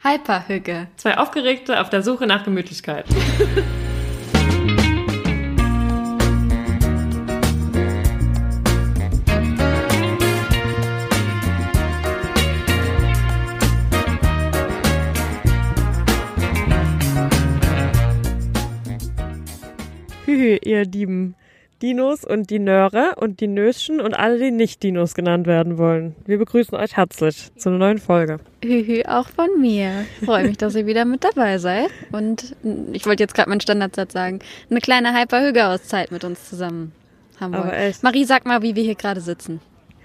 Hyperhüge. Zwei Aufgeregte auf der Suche nach Gemütlichkeit. Hühü, ihr lieben Dinos und die Nöre und die Nöschen und alle, die nicht Dinos genannt werden wollen. Wir begrüßen euch herzlich zu einer neuen Folge. Hühü, auch von mir. Freue mich, dass ihr wieder mit dabei seid. Und ich wollte jetzt gerade meinen Standardsatz sagen, eine kleine Hyperhüge-Auszeit mit uns zusammen haben wollen. Aber echt. Marie, sag mal, wie wir hier gerade sitzen.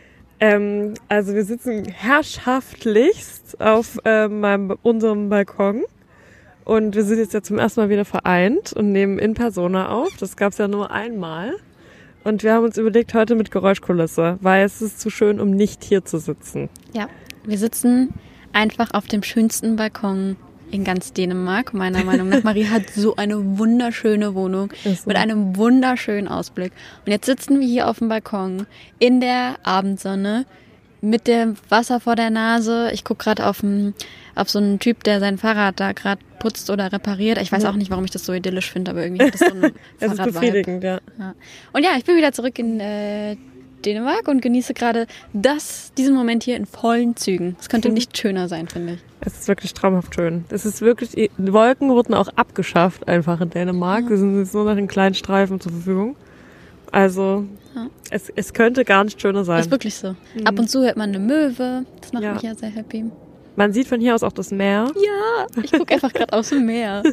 Also wir sitzen herrschaftlichst auf unserem Balkon. Und wir sind jetzt ja zum ersten Mal wieder vereint und nehmen in Persona auf. Das gab es ja nur einmal. Und wir haben uns überlegt, heute mit Geräuschkulisse, weil es ist zu schön, um nicht hier zu sitzen. Ja, wir sitzen einfach auf dem schönsten Balkon in ganz Dänemark. Meiner Meinung nach, Marie hat so eine wunderschöne Wohnung mit einem wunderschönen Ausblick. Und jetzt sitzen wir hier auf dem Balkon in der Abendsonne mit dem Wasser vor der Nase. Ich gucke gerade auf so einen Typ, der sein Fahrrad da gerade putzt oder repariert. Ich weiß auch nicht, warum ich das so idyllisch finde, aber irgendwie hat das so ein Es ist befriedigend, ja. Und ja, ich bin wieder zurück in Dänemark und genieße gerade diesen Moment hier in vollen Zügen. Es könnte nicht schöner sein, finde ich. Es ist wirklich traumhaft schön. Es ist wirklich, die Wolken wurden auch abgeschafft einfach in Dänemark. Die sind jetzt nur noch in kleinen Streifen zur Verfügung. Also, es könnte gar nicht schöner sein. Das ist wirklich so. Ab und zu hört man eine Möwe. Das macht mich ja sehr happy. Man sieht von hier aus auch das Meer. Ja, ich gucke einfach gerade aus dem Meer.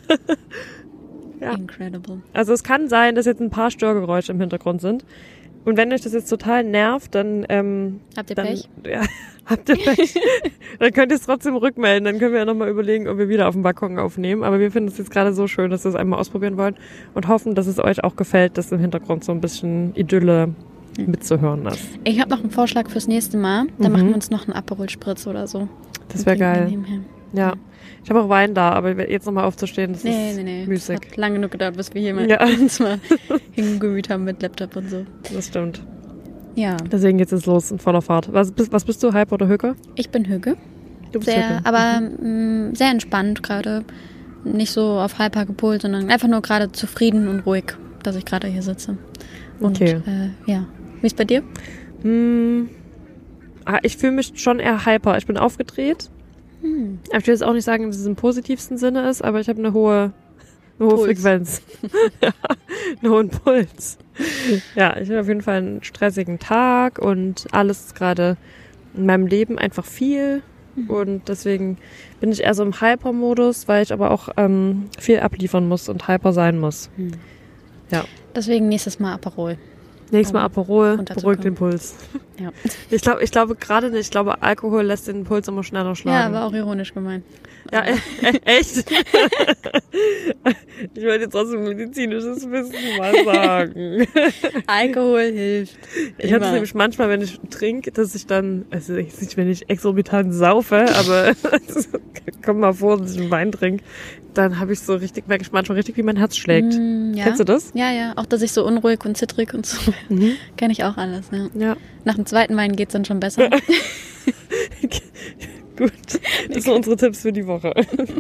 Ja. Incredible. Also es kann sein, dass jetzt ein paar Störgeräusche im Hintergrund sind. Und wenn euch das jetzt total nervt, dann... Habt ihr Pech? Ja, habt ihr Pech. Dann könnt ihr es trotzdem rückmelden. Dann können wir ja nochmal überlegen, ob wir wieder auf dem Balkon aufnehmen. Aber wir finden es jetzt gerade so schön, dass wir es einmal ausprobieren wollen. Und hoffen, dass es euch auch gefällt, dass im Hintergrund so ein bisschen Idylle mitzuhören ist. Ich habe noch einen Vorschlag fürs nächste Mal. Dann machen wir uns noch einen Aperol Spritz oder so. Das wäre geil. Ja. Ich habe auch Wein da, aber jetzt nochmal aufzustehen, das ist müßig. Es hat lange genug gedauert, bis wir hier mal hingemüht haben mit Laptop und so. Das stimmt. Ja. Deswegen geht's jetzt los in voller Fahrt. Was bist du, Hype oder Hüge? Ich bin Hüge. Du bist Hüge. Aber sehr entspannt gerade. Nicht so auf Hyper gepolt, sondern einfach nur gerade zufrieden und ruhig, dass ich gerade hier sitze. Und okay. Wie ist bei dir? Ich fühle mich schon eher hyper. Ich bin aufgedreht. Ich will jetzt auch nicht sagen, dass es im positivsten Sinne ist, aber ich habe eine hohe Frequenz. Ja, einen hohen Puls. Ja, ich habe auf jeden Fall einen stressigen Tag und alles ist gerade in meinem Leben einfach viel. Und deswegen bin ich eher so im Hyper-Modus, weil ich aber auch viel abliefern muss und hyper sein muss. Ja. Deswegen nächstes Mal Aperol. Nächstes Mal Aperol, beruhigt den Puls. Ja. Ich glaube gerade nicht. Ich glaube, Alkohol lässt den Puls immer schneller schlagen. Ja, aber auch ironisch gemeint. Ja, echt? Ich wollte jetzt trotzdem medizinisches Wissen mal sagen. Alkohol hilft. Ich habe es nämlich manchmal, wenn ich trinke, dass ich dann, also nicht, wenn ich exorbitant saufe, aber kommt mal vor, dass ich einen Wein trinke, dann habe ich so richtig, merke ich manchmal richtig, wie mein Herz schlägt. Ja. Kennst du das? Ja. Auch, dass ich so unruhig und zittrig und so. Kenne ich auch alles, ja. Nach dem zweiten Wein geht's dann schon besser. Gut, das sind unsere Tipps für die Woche.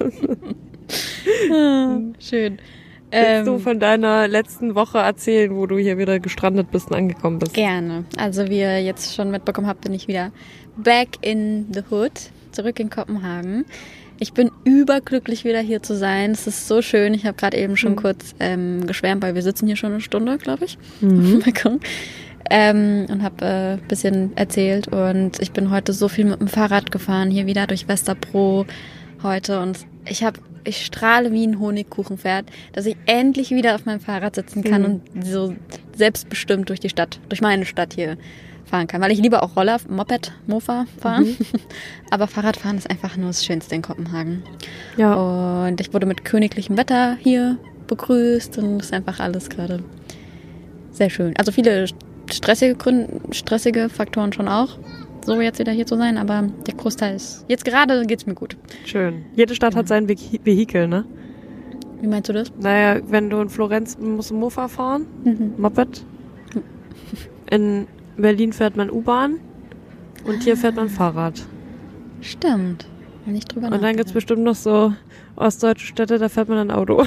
Schön. Willst du von deiner letzten Woche erzählen, wo du hier wieder gestrandet bist und angekommen bist? Gerne. Also wie ihr jetzt schon mitbekommen habt, bin ich wieder back in the hood, zurück in Kopenhagen. Ich bin überglücklich, wieder hier zu sein. Es ist so schön. Ich habe gerade eben schon kurz geschwärmt, weil wir sitzen hier schon eine Stunde, glaube ich, auf dem Balkon. Und habe ein bisschen erzählt. Und ich bin heute so viel mit dem Fahrrad gefahren, hier wieder durch Westerbro heute. Und ich strahle wie ein Honigkuchenpferd, dass ich endlich wieder auf meinem Fahrrad sitzen kann und so selbstbestimmt durch die Stadt, durch meine Stadt hier fahren kann. Weil ich liebe auch Roller, Moped, Mofa fahren. Aber Fahrradfahren ist einfach nur das Schönste in Kopenhagen. Ja. Und ich wurde mit königlichem Wetter hier begrüßt und es ist einfach alles gerade sehr schön. Also viele stressige Faktoren schon auch, so jetzt wieder hier zu sein, aber der Großteil ist, jetzt gerade geht's mir gut. Schön. Jede Stadt hat sein Vehikel, ne? Wie meinst du das? Naja, wenn du in Florenz musst du Mofa fahren, Moped. In Berlin fährt man U-Bahn und hier fährt man Fahrrad. Stimmt. Nicht drüber Und dann gibt's bestimmt noch so ostdeutsche Städte, da fährt man ein Auto.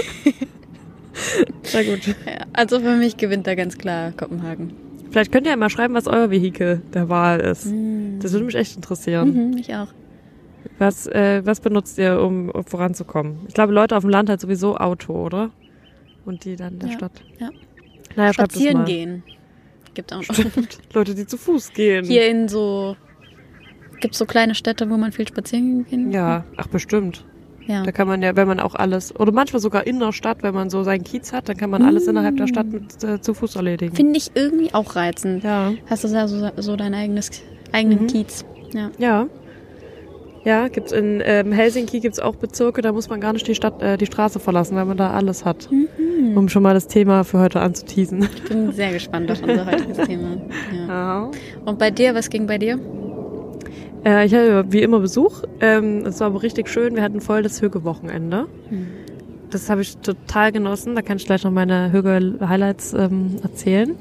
Na gut. Ja, also für mich gewinnt da ganz klar Kopenhagen. Vielleicht könnt ihr ja mal schreiben, was euer Vehikel der Wahl ist. Das würde mich echt interessieren. Mich auch. Was benutzt ihr, um voranzukommen? Ich glaube, Leute auf dem Land halt sowieso Auto, oder? Und die dann in der Stadt. Ja. Naja, Spazieren gehen. Gibt auch noch. Stimmt. Leute, die zu Fuß gehen. Hier gibt's so kleine Städte, wo man viel spazieren gehen kann? Ja, ach bestimmt. Ja. Da kann man ja, wenn man auch alles, oder manchmal sogar in der Stadt, wenn man so seinen Kiez hat, dann kann man alles innerhalb der Stadt mit zu Fuß erledigen. Finde ich irgendwie auch reizend. Ja. Hast du ja so deinen eigenen Kiez. Ja. Ja. Ja, gibt's in Helsinki gibt's auch Bezirke, da muss man gar nicht die Straße verlassen, weil man da alles hat. Um schon mal das Thema für heute anzuteasen. Ich bin sehr gespannt auf unser heutiges Thema. Ja. Und bei dir, was ging bei dir? Ich hatte wie immer Besuch. Es war aber richtig schön. Wir hatten voll das Hügge-Wochenende. Das habe ich total genossen. Da kann ich gleich noch meine Hügge-Highlights erzählen.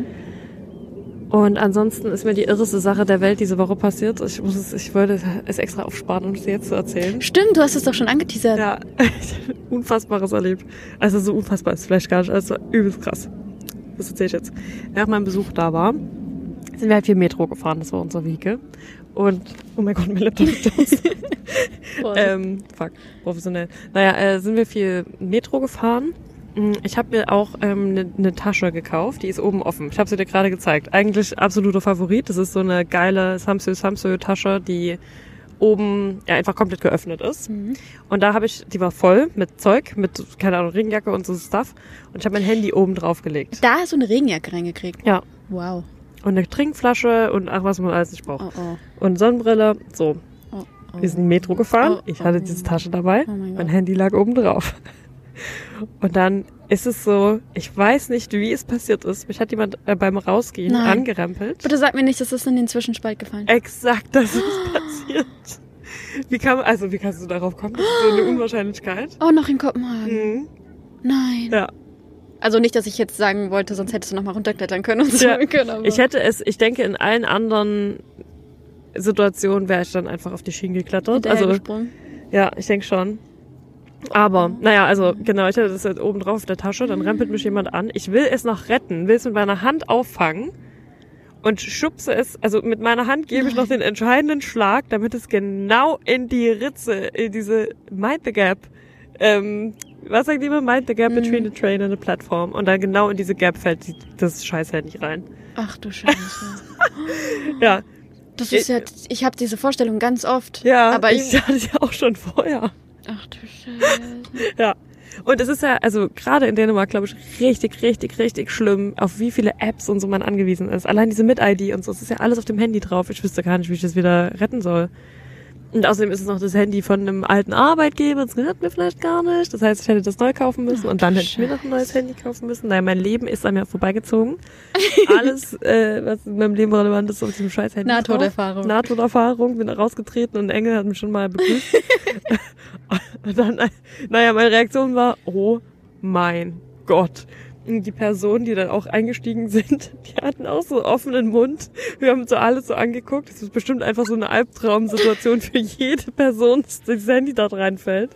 Und ansonsten ist mir die irreste Sache der Welt diese Woche passiert. Ich wollte es extra aufsparen, um es dir jetzt zu erzählen. Stimmt, du hast es doch schon angeteasert. Ja, ich habe Unfassbares erlebt. Also so unfassbar ist es vielleicht gar nicht. Also übelst krass. Das erzähle ich jetzt. Während mein Besuch da war, sind wir halt viel Metro gefahren. Das war unser Vehikel. Und, oh mein Gott, mein Laptop ist aus. Professionell. Naja, sind wir viel Metro gefahren. Ich habe mir auch eine Tasche gekauft, die ist oben offen. Ich habe sie dir gerade gezeigt. Eigentlich absoluter Favorit. Das ist so eine geile Samsö-Tasche, die oben ja einfach komplett geöffnet ist. Und da die war voll mit Zeug, mit, keine Ahnung, Regenjacke und so Stuff. Und ich habe mein Handy oben drauf gelegt. Da hast du eine Regenjacke reingekriegt? Ja. Wow. Und eine Trinkflasche und ach, was man alles nicht braucht. Oh. Und Sonnenbrille, so. Oh. Wir sind Metro gefahren. Ich hatte diese Tasche dabei. Mein Handy lag oben drauf. Und dann ist es so, ich weiß nicht, wie es passiert ist. Mich hat jemand beim Rausgehen angerempelt. Bitte sag mir nicht, das ist in den Zwischenspalt gefallen. Exakt, das ist passiert. Wie kannst du darauf kommen? Das ist so eine Unwahrscheinlichkeit. Oh, noch in Kopenhagen. Nein. Ja. Also nicht, dass ich jetzt sagen wollte, sonst hättest du noch mal runterklettern können und so. Ja. Aber Ich denke, in allen anderen Situationen wäre ich dann einfach auf die Schienen geklettert. Gesprungen. Ja, ich denke schon. Aber, naja, also genau, ich hatte das jetzt oben drauf auf der Tasche, dann rempelt mich jemand an. Ich will es noch retten, will es mit meiner Hand auffangen und schubse es, also mit meiner Hand gebe ich noch den entscheidenden Schlag, damit es genau in die Ritze, in diese Mind the Gap, was sagt jemand? Mind the Gap between the train and the platform. Und dann genau in diese Gap fällt das scheiß Handy rein. Ach du Scheiße. Ja. Das ist ja, ich habe diese Vorstellung ganz oft. Ja, aber ich hatte es ja auch schon vorher. Ach du Scheiße. Ja. Und es ist ja, also gerade in Dänemark, glaube ich, richtig, richtig, richtig schlimm, auf wie viele Apps und so man angewiesen ist. Allein diese Mit-ID und so, es ist ja alles auf dem Handy drauf. Ich wüsste gar nicht, wie ich das wieder retten soll. Und außerdem ist es noch das Handy von einem alten Arbeitgeber, das gehört mir vielleicht gar nicht. Das heißt, ich hätte das neu kaufen müssen und dann hätte ich mir noch ein neues Handy kaufen müssen. Naja, mein Leben ist an mir vorbeigezogen. Alles, was in meinem Leben relevant ist, auf diesem scheiß Handy Nahtoderfahrung. Nahtoderfahrung, bin da rausgetreten und Engel hat mich schon mal begrüßt. Und dann, naja, meine Reaktion war, oh mein Gott. Und die Personen, die dann auch eingestiegen sind, die hatten auch so offenen Mund. Wir haben uns so alles so angeguckt. Das ist bestimmt einfach so eine Albtraumsituation für jede Person, dass das Handy da reinfällt.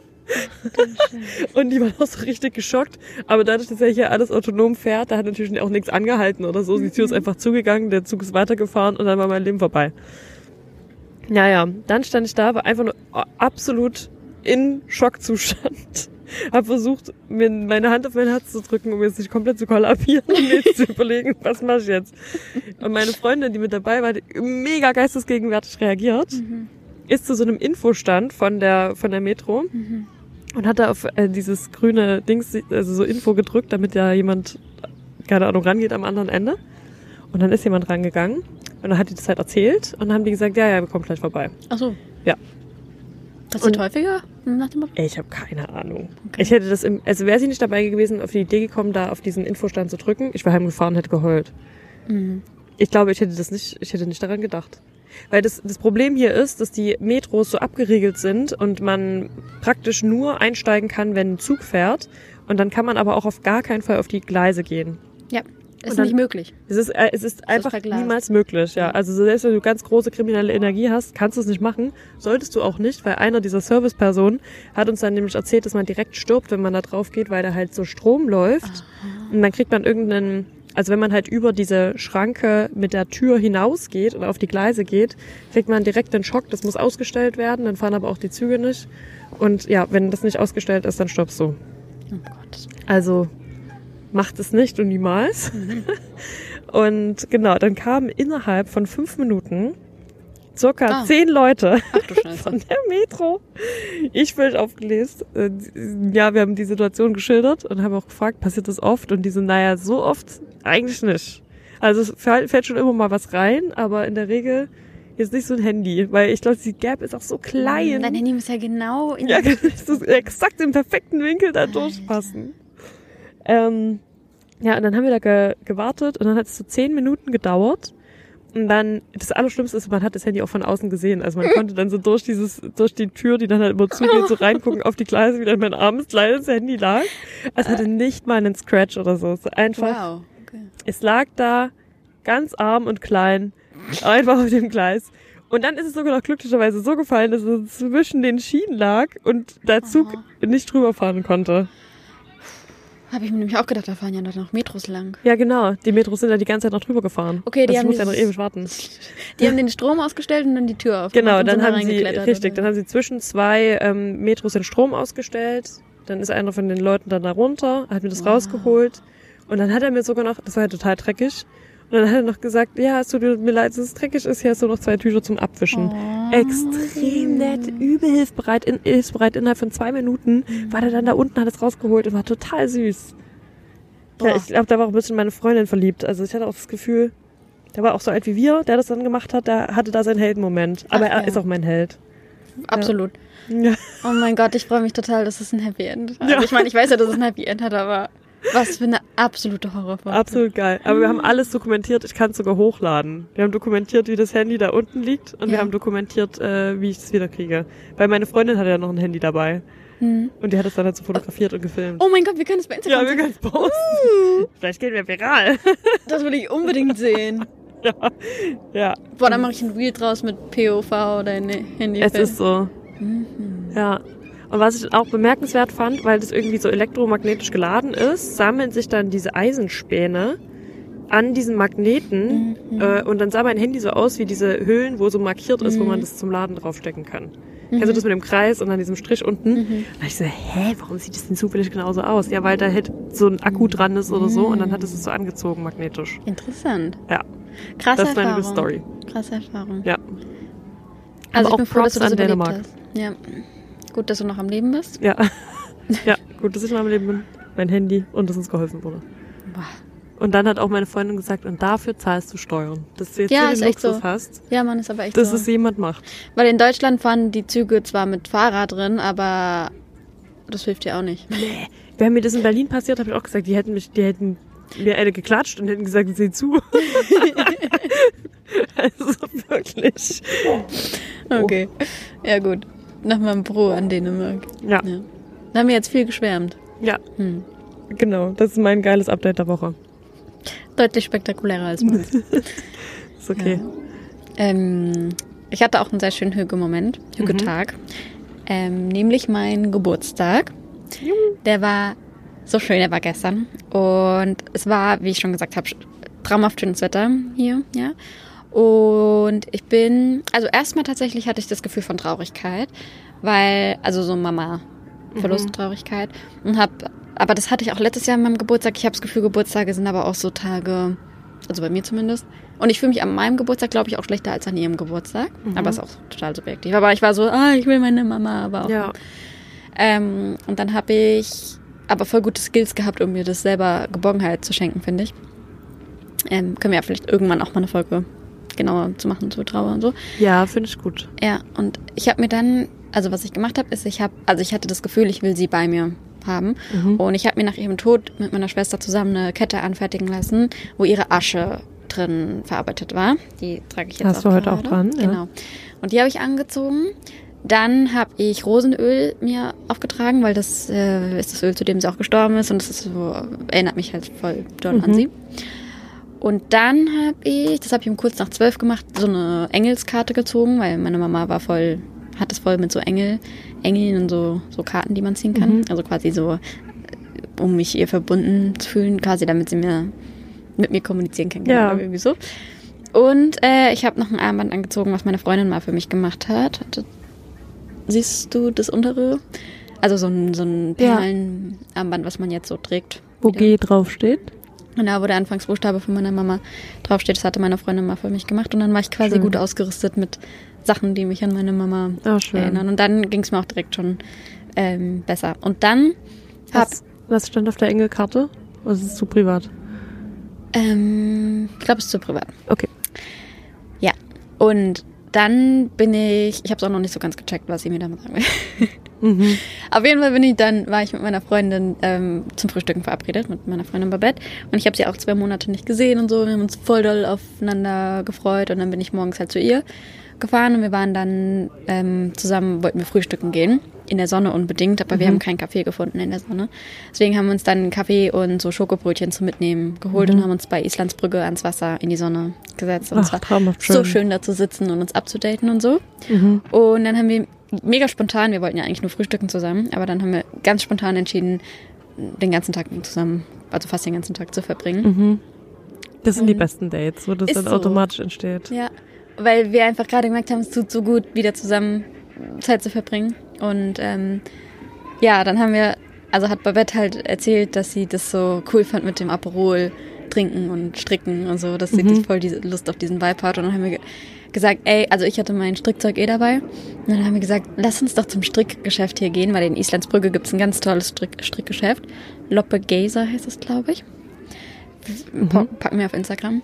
Und die waren auch so richtig geschockt. Aber dadurch, dass er hier alles autonom fährt, da hat natürlich auch nichts angehalten oder so. Die Tür ist einfach zugegangen, der Zug ist weitergefahren und dann war mein Leben vorbei. Naja, dann stand ich da, war einfach nur absolut in Schockzustand. Hab versucht, mir meine Hand auf mein Herz zu drücken, um jetzt nicht komplett zu kollabieren und mir jetzt zu überlegen, was mache ich jetzt. Und meine Freundin, die mit dabei war, die mega geistesgegenwärtig reagiert, ist zu so einem Infostand von der Metro und hat da auf dieses grüne Dings, also so Info gedrückt, damit da jemand, keine Ahnung, rangeht am anderen Ende. Und dann ist jemand rangegangen und dann hat die das halt erzählt und dann haben die gesagt, ja, wir kommen gleich vorbei. Ach so. Ja. Passiert häufiger? Nach dem Motto? Ich habe keine Ahnung. Okay. Ich hätte das also wäre sie nicht dabei gewesen, auf die Idee gekommen, da auf diesen Infostand zu drücken, ich wäre heimgefahren und hätte geheult. Ich glaube, ich hätte nicht daran gedacht. Weil das Problem hier ist, dass die Metros so abgeriegelt sind und man praktisch nur einsteigen kann, wenn ein Zug fährt. Und dann kann man aber auch auf gar keinen Fall auf die Gleise gehen. Ja. Ist nicht möglich. Es ist einfach niemals möglich, ja. Also selbst wenn du ganz große kriminelle Energie hast, kannst du es nicht machen. Solltest du auch nicht, weil einer dieser Servicepersonen hat uns dann nämlich erzählt, dass man direkt stirbt, wenn man da drauf geht, weil da halt so Strom läuft. Aha. Und dann kriegt man also wenn man halt über diese Schranke mit der Tür hinausgeht und auf die Gleise geht, kriegt man direkt den Schock. Das muss ausgestellt werden, dann fahren aber auch die Züge nicht. Und ja, wenn das nicht ausgestellt ist, dann stirbst du. Oh Gott. Also macht es nicht und niemals. Und genau, dann kamen innerhalb von 5 Minuten circa 10 Leute von der Metro. Ich völlig aufgelesen. Ja, wir haben die Situation geschildert und haben auch gefragt, passiert das oft? Und die so, naja, so oft eigentlich nicht. Also es fällt schon immer mal was rein, aber in der Regel jetzt nicht so ein Handy, weil ich glaube, die Gap ist auch so klein. Dein Handy muss ja genau in exakt im perfekten Winkel da durchpassen. Ja, und dann haben wir da gewartet und dann hat es so 10 Minuten gedauert. Und dann, das Allerschlimmste ist, man hat das Handy auch von außen gesehen. Also man konnte dann so durch die Tür, die dann halt immer zugeht, so reingucken auf die Gleise, wie dann mein armes, kleines Handy lag. Also hatte nicht mal einen Scratch oder so. Es einfach, Es lag da ganz arm und klein, einfach auf dem Gleis. Und dann ist es sogar noch glücklicherweise so gefallen, dass es zwischen den Schienen lag und der Zug nicht drüber fahren konnte. Habe ich mir nämlich auch gedacht, da fahren ja noch Metros lang. Ja, genau. Die Metros sind ja die ganze Zeit noch drüber gefahren. Okay, die haben ja noch ewig warten. Die haben den Strom ausgestellt und dann die Tür aufgemacht. Genau, dann haben sie zwischen 2 Metros den Strom ausgestellt. Dann ist einer von den Leuten dann da runter, hat mir das rausgeholt. Und dann hat er mir sogar noch, das war ja total dreckig, und dann hat er noch gesagt, ja, es tut mir leid, dass es dreckig ist, hier hast du noch 2 Tücher zum Abwischen. Extrem nett, übel hilfsbereit innerhalb von 2 Minuten war der dann da unten, hat es rausgeholt und war total süß. Ja, ich glaube, da war auch ein bisschen meine Freundin verliebt. Also ich hatte auch das Gefühl, der war auch so alt wie wir, der das dann gemacht hat, der hatte da seinen Heldenmoment. Aber er ist auch mein Held. Absolut. Ja. Oh mein Gott, ich freue mich total, dass es ein Happy End hat. Also ich meine, ich weiß ja, dass es ein Happy End hat, aber was für eine absolute Horrorfolge. Absolut geil. Aber wir haben alles dokumentiert. Ich kann es sogar hochladen. Wir haben dokumentiert, wie das Handy da unten liegt. Und wir haben dokumentiert, wie ich es wieder kriege. Weil meine Freundin hatte ja noch ein Handy dabei. Und die hat es dann halt so fotografiert und gefilmt. Oh mein Gott, wir können es bei Instagram wir können es posten. Vielleicht gehen wir viral. Das will ich unbedingt sehen. Ja. Boah, dann mache ich ein Reel draus mit POV oder ein Handy. Es ist so. Ja. Und was ich auch bemerkenswert fand, weil das irgendwie so elektromagnetisch geladen ist, sammeln sich dann diese Eisenspäne an diesen Magneten und dann sah mein Handy so aus wie diese Hüllen, wo so markiert ist, wo man das zum Laden draufstecken kann. Kennst du das mit dem Kreis und dann diesem Strich unten? Und da ich so, warum sieht das denn zufällig genauso aus? Ja, weil da halt so ein Akku dran ist oder so und dann hat es so angezogen magnetisch. Interessant. Ja. Krasse Erfahrung. Das ist meine Story. Krasse Erfahrung. Ja. Also aber ich bin froh, dass du das an überlebt Dänemark. hast. Ja. Gut, dass du noch am Leben bist. Ja. Ja, gut, dass ich noch am Leben bin. Mein Handy und dass uns geholfen wurde. Boah. Und dann hat auch meine Freundin gesagt, und dafür zahlst du Steuern. Dass du jetzt ja, den Luxus hast. Ja, Mann, ist aber echt dass so. es jemand macht. Weil in Deutschland fahren die Züge zwar mit Fahrer drin, aber das hilft dir auch nicht. Nee. Wäre mir das in Berlin passiert, habe ich auch gesagt, die hätten mir eine geklatscht und hätten gesagt, sieh zu. Also wirklich. Okay. Ja, gut. Nochmal ein Pro an Dänemark. Ja. Da haben wir jetzt viel geschwärmt. Ja. Genau, das ist mein geiles Update der Woche. Deutlich spektakulärer als meins. Ist okay. Ja. Ich hatte auch einen sehr schönen Hüge-Tag. Nämlich meinen Geburtstag. Der war so schön, der war gestern. Und es war, wie ich schon gesagt habe, traumhaft schönes Wetter hier, ja. Und ich also erstmal tatsächlich hatte ich das Gefühl von Traurigkeit, weil, also so Mama-Verlust-Traurigkeit. Aber das hatte ich auch letztes Jahr an meinem Geburtstag. Ich habe das Gefühl, Geburtstage sind aber auch so Tage, also bei mir zumindest. Und ich fühle mich an meinem Geburtstag, glaube ich, auch schlechter als an ihrem Geburtstag. Aber ist auch total subjektiv. Aber ich war so, ich will meine Mama, aber auch. Ja. Und dann habe ich aber voll gute Skills gehabt, um mir das selber Geborgenheit zu schenken, finde ich. Können wir ja vielleicht irgendwann auch mal eine Folge genauer zu machen, zu Trauer und so. Ja, finde ich gut. Ja, und ich habe mir dann, also was ich gemacht habe, ist, ich hatte das Gefühl, ich will sie bei mir haben. Und ich habe mir nach ihrem Tod mit meiner Schwester zusammen eine Kette anfertigen lassen, wo ihre Asche drin verarbeitet war. Die trage ich jetzt Hast du heute auch dran? Genau. Ja. Und die habe ich angezogen. Dann habe ich Rosenöl mir aufgetragen, weil das ist das Öl, zu dem sie auch gestorben ist. Und das ist so, erinnert mich halt voll doll an sie. Und dann habe ich um kurz nach 12 gemacht, so eine Engelskarte gezogen, weil meine Mama hat es voll mit so Engeln und so Karten, die man ziehen kann. Also quasi so, um mich ihr verbunden zu fühlen, quasi damit sie mit mir kommunizieren kann. Ja. Oder irgendwie so. Und ich habe noch ein Armband angezogen, was meine Freundin mal für mich gemacht hat. Siehst du das untere? Also so ein Perlenarmband, was man jetzt so trägt. Wo G draufsteht. Genau, wo der Anfangsbuchstabe von meiner Mama draufsteht. Das hatte meine Freundin mal für mich gemacht. Und dann war ich quasi gut ausgerüstet mit Sachen, die mich an meine Mama erinnern. Und dann ging es mir auch direkt schon besser. Und dann Was stand auf der Engelkarte? Oder ist es zu privat? ich glaube, es ist zu privat. Okay. Ja. Und dann ich habe es auch noch nicht so ganz gecheckt, was sie mir damit sagen will. Auf jeden Fall war ich mit meiner Freundin zum Frühstücken verabredet, mit meiner Freundin Babette. Und ich habe sie auch 2 Monate nicht gesehen und so. Wir haben uns voll doll aufeinander gefreut. Und dann bin ich morgens halt zu ihr gefahren. Und wir waren dann wollten wir frühstücken gehen. In der Sonne unbedingt, aber wir haben keinen Kaffee gefunden in der Sonne. Deswegen haben wir uns dann einen Kaffee und so Schokobrötchen zum Mitnehmen geholt und haben uns bei Islandsbrücke ans Wasser in die Sonne gesetzt. Und es war so schön, da zu sitzen und uns abzudaten und so. Und dann haben wir mega spontan, wir wollten ja eigentlich nur frühstücken zusammen, aber dann haben wir ganz spontan entschieden, den ganzen Tag zusammen, also fast den ganzen Tag zu verbringen. Das sind die besten Dates, wo das dann automatisch entsteht. Ja, weil wir einfach gerade gemerkt haben, es tut so gut, wieder zusammen Zeit zu verbringen. Und dann hat Babette halt erzählt, dass sie das so cool fand mit dem Aperol trinken und stricken und so, dass sie voll diese Lust auf diesen Vibe hat. Und dann haben wir gesagt, also ich hatte mein Strickzeug dabei. Und dann haben wir gesagt, lass uns doch zum Strickgeschäft hier gehen, weil in Islandsbrücke gibt es ein ganz tolles Strickgeschäft. Loppe Geyser heißt es, glaube ich. Packen wir auf Instagram.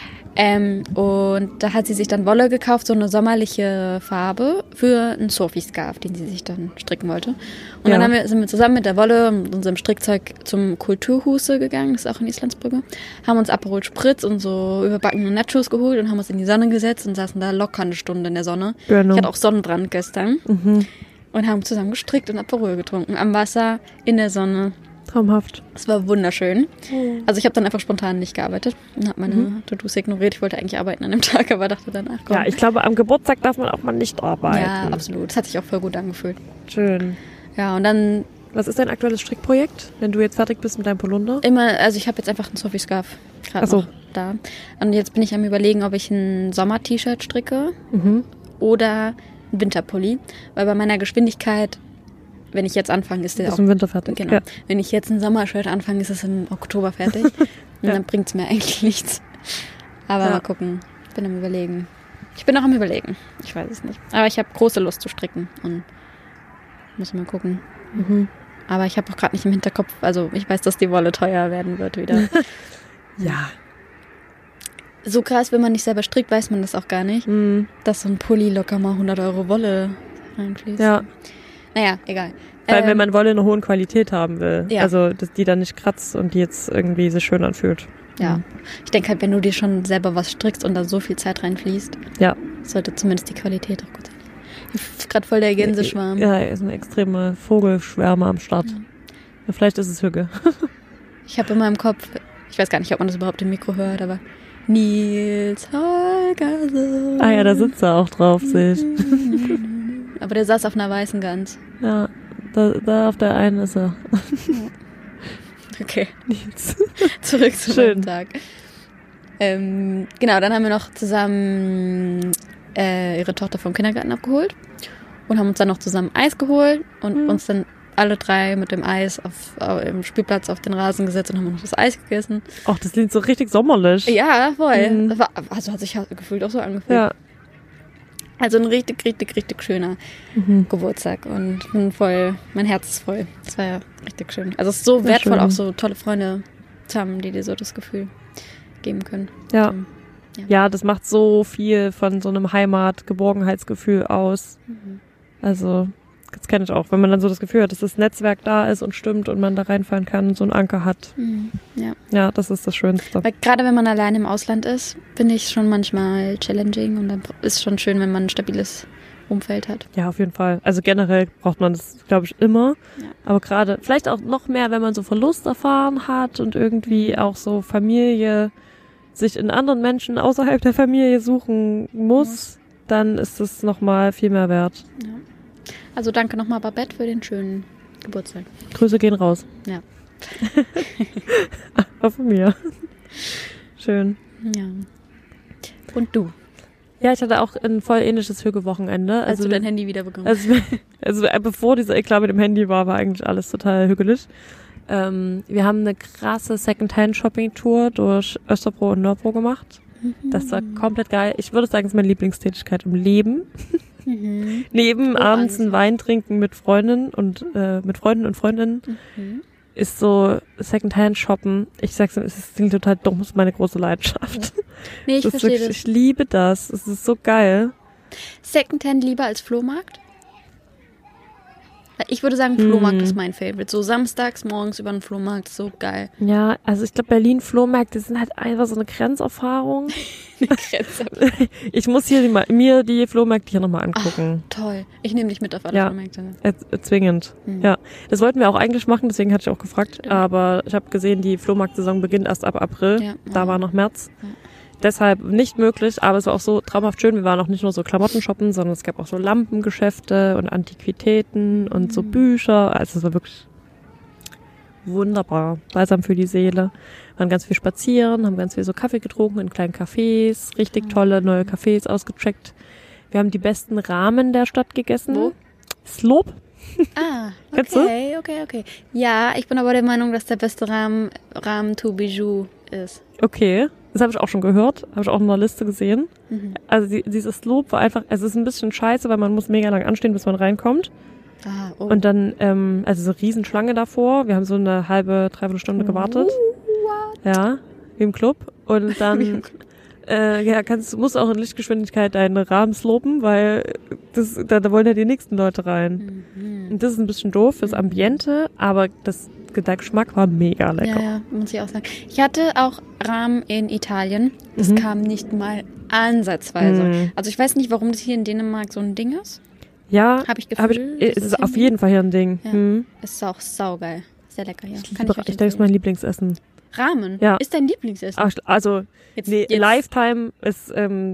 Und da hat sie sich dann Wolle gekauft, so eine sommerliche Farbe für einen Sophie-Scarf, den sie sich dann stricken wollte. Und dann sind wir zusammen mit der Wolle und unserem Strickzeug zum Kulturhuse gegangen, das ist auch in Islandsbrücke, haben uns Aperol Spritz und so überbackene Nachos geholt und haben uns in die Sonne gesetzt und saßen da locker eine Stunde in der Sonne. Genau. Ich hatte auch Sonnenbrand gestern. Und haben zusammen gestrickt und Aperol getrunken. Am Wasser, in der Sonne. Traumhaft. Es war wunderschön. Also ich habe dann einfach spontan nicht gearbeitet und habe meine To-Dos ignoriert. Ich wollte eigentlich arbeiten an dem Tag, aber dachte dann, ach komm. Ja, ich glaube, am Geburtstag darf man auch mal nicht arbeiten. Ja, absolut. Das hat sich auch voll gut angefühlt. Schön. Ja, und dann... Was ist dein aktuelles Strickprojekt, wenn du jetzt fertig bist mit deinem Polunder? Also ich habe jetzt einfach einen Sophie-Scarf gerade noch da. Und jetzt bin ich am Überlegen, ob ich ein Sommer-T-Shirt stricke oder ein Winterpulli. Weil bei meiner Geschwindigkeit... Wenn ich jetzt anfange, ist der auch im Winter fertig. Genau. Ja. Wenn ich jetzt ein Sommershirt anfange, ist es im Oktober fertig. Und dann bringt es mir eigentlich nichts. Aber mal gucken. Ich bin am Überlegen. Ich bin auch am Überlegen. Ich weiß es nicht. Aber ich habe große Lust zu stricken. Und muss mal gucken. Aber ich habe auch gerade nicht im Hinterkopf, also ich weiß, dass die Wolle teuer werden wird wieder. Ja. So krass, wenn man nicht selber strickt, weiß man das auch gar nicht. Dass so ein Pulli locker mal 100 € Wolle reinfließt. Ja. Naja, egal. Weil wenn man Wolle eine hohe Qualität haben will, also dass die dann nicht kratzt und die jetzt irgendwie sich schön anfühlt. Ja, ich denke halt, wenn du dir schon selber was strickst und da so viel Zeit reinfließt, sollte zumindest die Qualität auch gut sein. Ist gerade voll der Gänseschwarm. Ja, ist eine extreme Vogelschwärme am Start. Ja, vielleicht ist es Hügge. Ich habe in meinem Kopf, ich weiß gar nicht, ob man das überhaupt im Mikro hört, aber Nils Holgersson. Ah ja, da sitzt er auch drauf, sehe ich. Aber der saß auf einer weißen Gans. Ja, da auf der einen ist er. Okay. Zurück zu dem Tag. Genau, dann haben wir noch zusammen ihre Tochter vom Kindergarten abgeholt und haben uns dann noch zusammen Eis geholt und uns dann alle 3 mit dem Eis im Spielplatz auf den Rasen gesetzt und haben noch das Eis gegessen. Ach, das klingt so richtig sommerlich. Ja, voll. Das war, also hat sich gefühlt auch so angefühlt. Ja. Also ein richtig, richtig, richtig schöner Geburtstag und mein Herz ist voll. Das war ja richtig schön. Also es ist so wertvoll, schön. Auch so tolle Freunde zu haben, die dir so das Gefühl geben können. Ja. Ja, das macht so viel von so einem Geborgenheitsgefühl aus. Also das kenne ich auch, wenn man dann so das Gefühl hat, dass das Netzwerk da ist und stimmt und man da reinfallen kann und so einen Anker hat. Ja, das ist das Schönste. Weil gerade wenn man alleine im Ausland ist, finde ich es schon manchmal challenging und dann ist es schon schön, wenn man ein stabiles Umfeld hat. Ja, auf jeden Fall. Also generell braucht man das, glaube ich, immer. Ja. Aber gerade, vielleicht auch noch mehr, wenn man so Verlust erfahren hat und irgendwie auch so Familie sich in anderen Menschen außerhalb der Familie suchen muss, dann ist es nochmal viel mehr wert. Ja. Also danke nochmal, Babette, für den schönen Geburtstag. Grüße gehen raus. Ja. Auch von mir. Schön. Ja. Und du? Ja, ich hatte auch ein voll ähnliches Hügge-Wochenende. Hast du dein Handy wieder bekommen? Also bevor dieser Eklat mit dem Handy war eigentlich alles total hügelig. Wir haben eine krasse Second-Hand-Shopping-Tour durch Österbro und Nörbro gemacht. Das war komplett geil. Ich würde sagen, es ist meine Lieblingstätigkeit im Leben. Neben abends einen Wein trinken mit Freunden und Freundinnen ist so Second-Hand-Shoppen. Ich sag's, es klingt total dumm, es ist meine große Leidenschaft. Nee, ich verstehe das. Ich liebe das. Es ist so geil. Secondhand lieber als Flohmarkt? Ich würde sagen, Flohmarkt ist mein Favorite. So samstags morgens über den Flohmarkt, so geil. Ja, also ich glaube, Berlin-Flohmärkte sind halt einfach so eine Grenzerfahrung. Ich muss hier mir die Flohmärkte hier nochmal angucken. Ach, toll. Ich nehme dich mit auf alle Flohmärkte. Zwingend. Ja, das wollten wir auch eigentlich machen, deswegen hatte ich auch gefragt. Stimmt. Aber ich habe gesehen, die Flohmarktsaison beginnt erst ab April. Ja. Da war noch März. Ja. Deshalb nicht möglich, aber es war auch so traumhaft schön. Wir waren auch nicht nur so Klamotten shoppen, sondern es gab auch so Lampengeschäfte und Antiquitäten und so Bücher. Also es war wirklich wunderbar. Balsam für die Seele. Wir waren ganz viel spazieren, haben ganz viel so Kaffee getrunken in kleinen Cafés. Richtig tolle neue Cafés ausgecheckt. Wir haben die besten Ramen der Stadt gegessen. Wo? Slob. Ah, okay. Ja, ich bin aber der Meinung, dass der beste Ramen to Bijou ist. Okay. Das habe ich auch schon gehört, habe ich auch in einer Liste gesehen. Also dieses Lob war einfach, also es ist ein bisschen scheiße, weil man muss mega lang anstehen, bis man reinkommt. Ah, oh. Und dann, also so eine Riesenschlange davor. Wir haben so eine dreiviertel Stunde gewartet. What? Ja, wie im Club. Und dann musst auch in Lichtgeschwindigkeit deinen Rahmen slopen, weil da wollen ja die nächsten Leute rein. Und das ist ein bisschen doof fürs Ambiente, aber der Geschmack war mega lecker. Ja, muss ich auch sagen. Ich hatte auch Ramen in Italien. Das kam nicht mal ansatzweise. Also ich weiß nicht, warum das hier in Dänemark so ein Ding ist. Ja, habe ich Gefühl. Es ist auf jeden Fall hier ein Ding. Ja. Ist auch saugeil. Sehr lecker hier. Ich denke, es ist mein Lieblingsessen. Ramen? Ja. Ist dein Lieblingsessen? Ach, also, jetzt. Lifetime ist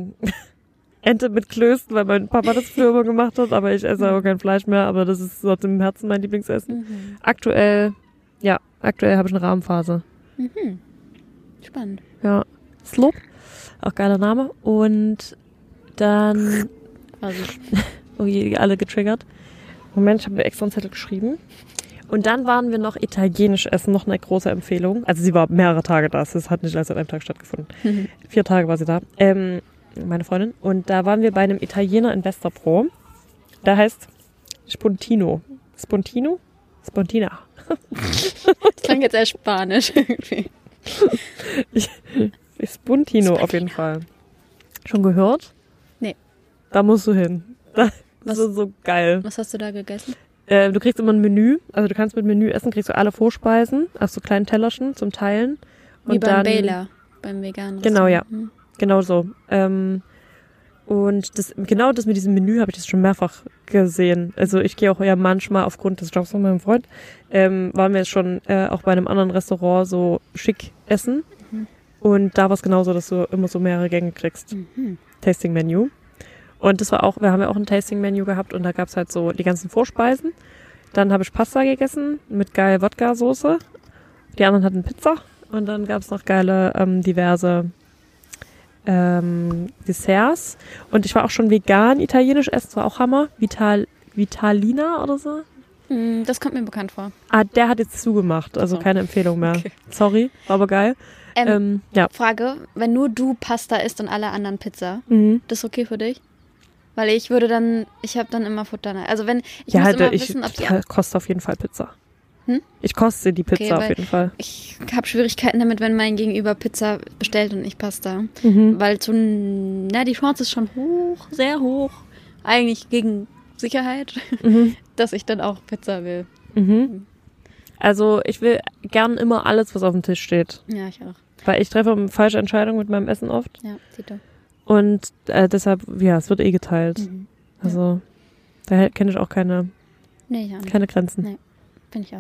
Ente mit Klößen, weil mein Papa das früher immer gemacht hat, aber ich esse auch kein Fleisch mehr, aber das ist so im Herzen mein Lieblingsessen. Aktuell habe ich eine Rahmenphase. Spannend. Ja. Slob, auch geiler Name. Und dann oh je, alle getriggert. Moment, ich habe mir extra einen Zettel geschrieben. Und dann waren wir noch italienisch essen, noch eine große Empfehlung. Also sie war mehrere Tage da, es hat nicht alles an einem Tag stattgefunden. 4 Tage war sie da, meine Freundin. Und da waren wir bei einem Italiener in Westerbro. Der heißt Spontino. Spontina. Das klang jetzt eher Spanisch irgendwie. Spontino auf jeden Fall. Schon gehört? Nee. Da musst du hin. Das ist so geil. Was hast du da gegessen? Du kriegst immer ein Menü. Also du kannst mit Menü essen, kriegst du alle Vorspeisen auf so kleinen Tellerchen zum Teilen. Wie beim Bela, beim veganen Genau, ja. Genau so. Und das mit diesem Menü habe ich das schon mehrfach gesehen. Also ich gehe auch ja manchmal aufgrund des Jobs von meinem Freund, waren wir jetzt schon auch bei einem anderen Restaurant so schick essen. Und da war es genauso, dass du immer so mehrere Gänge kriegst. Tasting-Menü. Und das war auch, wir haben ja auch ein Tasting-Menü gehabt und da gab es halt so die ganzen Vorspeisen. Dann habe ich Pasta gegessen mit geil Wodka-Soße. Die anderen hatten Pizza. Und dann gab es noch geile diverse Desserts. Und ich war auch schon vegan italienisch essen, das war auch Hammer. Vitalina oder so. Das kommt mir bekannt vor. Der hat jetzt zugemacht, also keine Empfehlung mehr. Okay. Sorry, war aber geil. Ja. Frage, wenn nur du Pasta isst und alle anderen Pizza, das ist okay für dich? Weil ich habe dann immer Futter. Also wenn, ich koste auf jeden Fall Pizza. Ich koste die Pizza auf jeden Fall. Ich habe Schwierigkeiten damit, wenn mein Gegenüber Pizza bestellt und nicht Pasta. Weil die Chance ist schon hoch, sehr hoch, eigentlich gegen Sicherheit, dass ich dann auch Pizza will. Also ich will gern immer alles, was auf dem Tisch steht. Ja, ich auch. Weil ich treffe falsche Entscheidungen mit meinem Essen oft. Ja, sieht doch. Und deshalb, ja, es wird geteilt. Also da kenne ich auch keine Grenzen. Nee, finde ich auch.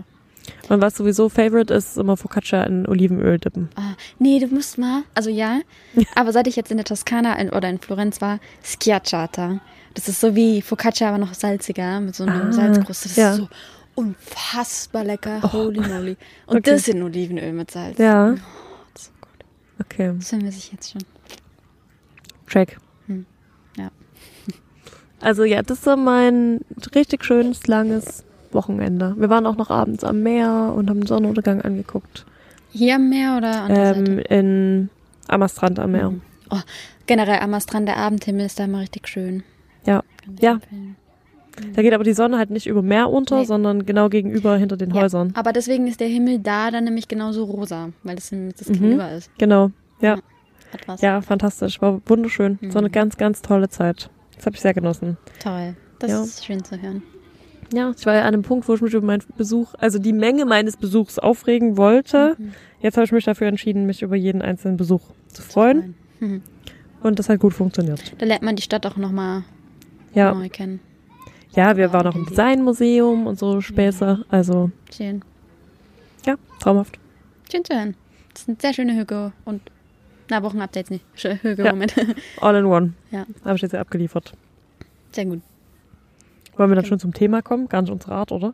Und was sowieso Favorite ist immer Focaccia in Olivenöl dippen. Nee, du musst mal, also ja, aber seit ich jetzt in der Toskana oder in Florenz war, Schiacciata. Das ist so wie Focaccia, aber noch salziger, mit so einem Salzkruste. Das ist so unfassbar lecker, holy moly. Und das in Olivenöl mit Salz. Ja. Oh, das ist so gut. Okay. Das vermisse ich jetzt schon. Check. Ja. Also ja, das ist so mein richtig schönes, langes Wochenende. Wir waren auch noch abends am Meer und haben den Sonnenuntergang angeguckt. Hier am Meer oder an der Seite? In Ammerstrand am Meer. Oh, generell Ammerstrand, der Abendhimmel ist da immer richtig schön. Ja. Ja. Da geht aber die Sonne halt nicht über Meer unter, sondern genau gegenüber hinter den Häusern. Aber deswegen ist der Himmel da dann nämlich genauso rosa, weil das gegenüber ist. Genau, ja. Hat was. Ja, fantastisch. War wunderschön. So eine ganz, ganz tolle Zeit. Das habe ich sehr genossen. Toll. Das ist schön zu hören. Ja, ich war ja an einem Punkt, wo ich mich über meinen Besuch, also die Menge meines Besuchs aufregen wollte. Jetzt habe ich mich dafür entschieden, mich über jeden einzelnen Besuch zu freuen. Und das hat gut funktioniert. Da lernt man die Stadt auch nochmal neu kennen. Ja, wir waren auch im Designmuseum und so Späße. Also, schön. Ja, traumhaft. Schön zu hören. Das sind sehr schöne Hüge und Wochenupdates nicht. Hüge-Moment. All in one. Ja. Habe ich jetzt ja abgeliefert. Sehr gut. Wollen wir dann schon zum Thema kommen? Gar nicht unsere Art, oder?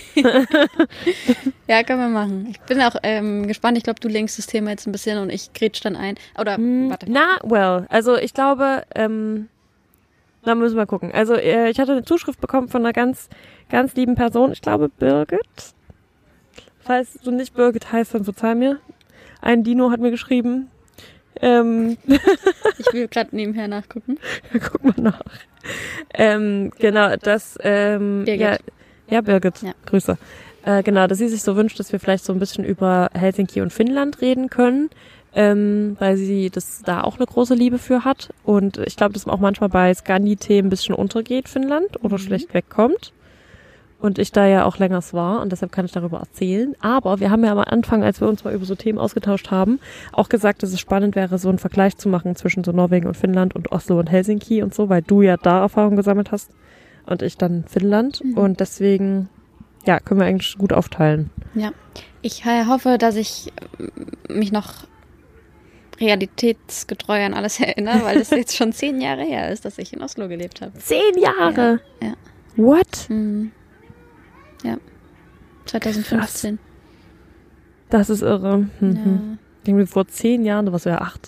Ja, können wir machen. Ich bin auch gespannt. Ich glaube, du lenkst das Thema jetzt ein bisschen und ich grätsch dann ein. Oder, warte. Also ich glaube, da müssen wir gucken. Also ich hatte eine Zuschrift bekommen von einer ganz, ganz lieben Person. Ich glaube, Birgit. Falls du nicht Birgit heißt, dann verzeih mir. Ein Dino hat mir geschrieben. Ich will gerade nebenher nachgucken. Guck mal nach. Genau, dass Birgit. Ja, Birgit, Grüße. Genau, dass sie sich so wünscht, dass wir vielleicht so ein bisschen über Helsinki und Finnland reden können, weil sie das da auch eine große Liebe für hat. Und ich glaube, dass auch manchmal bei Scandi-Themen ein bisschen untergeht, Finnland, oder schlecht wegkommt. Und ich da ja auch länger war und deshalb kann ich darüber erzählen. Aber wir haben ja am Anfang, als wir uns mal über so Themen ausgetauscht haben, auch gesagt, dass es spannend wäre, so einen Vergleich zu machen zwischen so Norwegen und Finnland und Oslo und Helsinki und so, weil du ja da Erfahrung gesammelt hast und ich dann Finnland. Und deswegen, ja, können wir eigentlich gut aufteilen. Ja, ich hoffe, dass ich mich noch realitätsgetreu an alles erinnere, weil das jetzt schon 10 Jahre her ist, dass ich in Oslo gelebt habe. 10 Jahre? Ja. What? Ja, 2015. Krass. Das ist irre. Ja. Ich denke mir, vor 10 Jahren, du warst ja 8.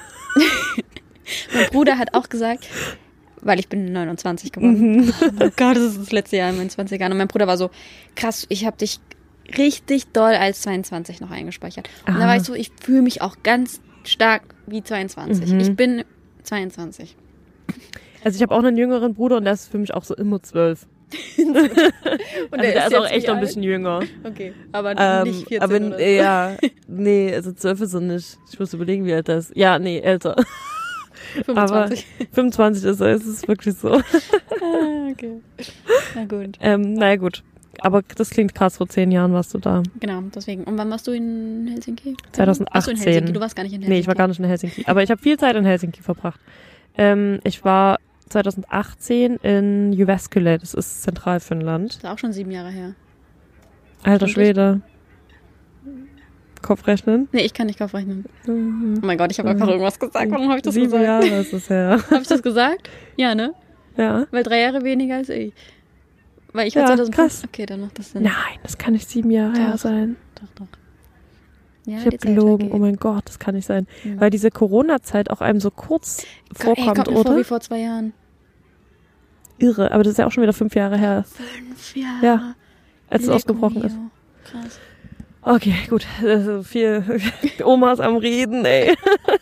Mein Bruder hat auch gesagt, weil ich bin 29 geworden. Oh mein Gott, das ist das letzte Jahr in meinen 20 Jahren. Und mein Bruder war so, krass, ich habe dich richtig doll als 22 noch eingespeichert. Und da war ich so, ich fühle mich auch ganz stark wie 22. Ich bin 22. Also ich habe auch einen jüngeren Bruder und der ist für mich auch so immer 12. Und also der ist auch echt noch ein bisschen jünger. Okay, aber nicht 14 aber, oder so. Ja, nee, also 12 ist er nicht. Ich muss überlegen, wie alt er ist. Ja, nee, älter. 25. Aber 25 ist er, es ist wirklich so. Okay. Na gut. Naja, gut. Aber das klingt krass, vor 10 Jahren warst du da. Genau, deswegen. Und wann warst du in Helsinki? 2018. Warst du in Helsinki? Du warst gar nicht in Helsinki. Nee, ich war gar nicht in Helsinki. Aber ich habe viel Zeit in Helsinki verbracht. Ich war 2018 in Jyväskylä, das ist Zentralfinnland. Das ist auch schon 7 Jahre her. Alter Schwede. Kopfrechnen? Nee, ich kann nicht Kopfrechnen. Oh mein Gott, ich habe einfach irgendwas gesagt. Warum habe ich das 7 gesagt? 7 Jahre ist es her. Habe ich das gesagt? Ja, ne? Ja. Weil 3 Jahre weniger als ich. Weil ich war Ja, 2005. krass. Okay, dann macht das Sinn. Nein, das kann nicht 7 Jahre her sein. Doch. Ja, Ich habe gelogen. Oh mein Gott, das kann nicht sein. Weil diese Corona-Zeit auch einem so kurz vorkommt, kommt mir oder? vor wie vor 2 Jahren. Irre, aber das ist ja auch schon wieder 5 Jahre her. 5 Jahre. Ja, als es Lecco ausgebrochen mio. ist. Krass. Okay, gut. Also viel Omas am Reden, ey.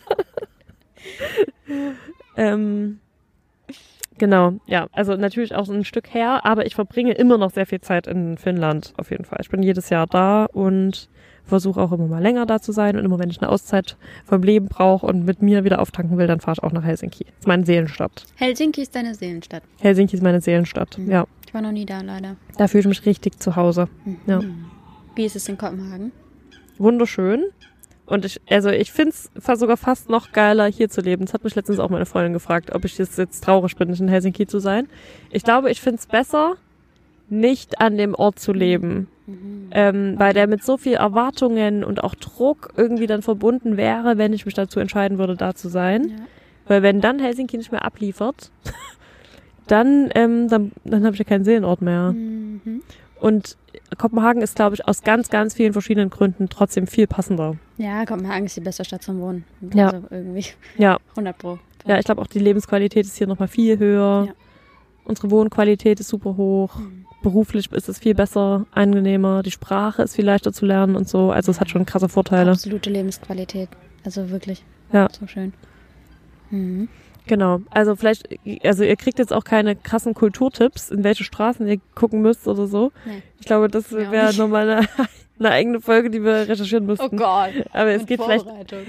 Genau, ja. Also natürlich auch so ein Stück her, aber ich verbringe immer noch sehr viel Zeit in Finnland, auf jeden Fall. Ich bin jedes Jahr da und versuche auch immer mal länger da zu sein. Und immer wenn ich eine Auszeit vom Leben brauche und mit mir wieder auftanken will, dann fahre ich auch nach Helsinki. Das ist meine Seelenstadt. Helsinki ist deine Seelenstadt. Helsinki ist meine Seelenstadt, ja. Ich war noch nie da, leider. Da fühle ich mich richtig zu Hause. Ja. Wie ist es in Kopenhagen? Wunderschön. Und ich finde es sogar fast noch geiler, hier zu leben. Das hat mich letztens auch meine Freundin gefragt, ob ich jetzt traurig bin, nicht in Helsinki zu sein. Ich glaube, ich finde es besser, nicht an dem Ort zu leben. Weil der mit so viel Erwartungen und auch Druck irgendwie dann verbunden wäre, wenn ich mich dazu entscheiden würde, da zu sein. Ja. Weil wenn dann Helsinki nicht mehr abliefert, dann habe ich ja keinen Seelenort mehr. Und Kopenhagen ist, glaube ich, aus ganz, ganz vielen verschiedenen Gründen trotzdem viel passender. Ja, Kopenhagen ist die beste Stadt zum Wohnen. Ja. Also irgendwie 100 Pro. Ja, ich glaube auch die Lebensqualität ist hier nochmal viel höher. Ja. Unsere Wohnqualität ist super hoch. Beruflich ist es viel besser, angenehmer. Die Sprache ist viel leichter zu lernen und so. Also es hat schon krasse Vorteile. Absolute Lebensqualität. Also wirklich. Ja. So schön. Genau. Also ihr kriegt jetzt auch keine krassen Kulturtipps, in welche Straßen ihr gucken müsst oder so. Nee. Ich glaube, das wäre nochmal eine eigene Folge, die wir recherchieren müssten. Oh Gott. Aber es geht vielleicht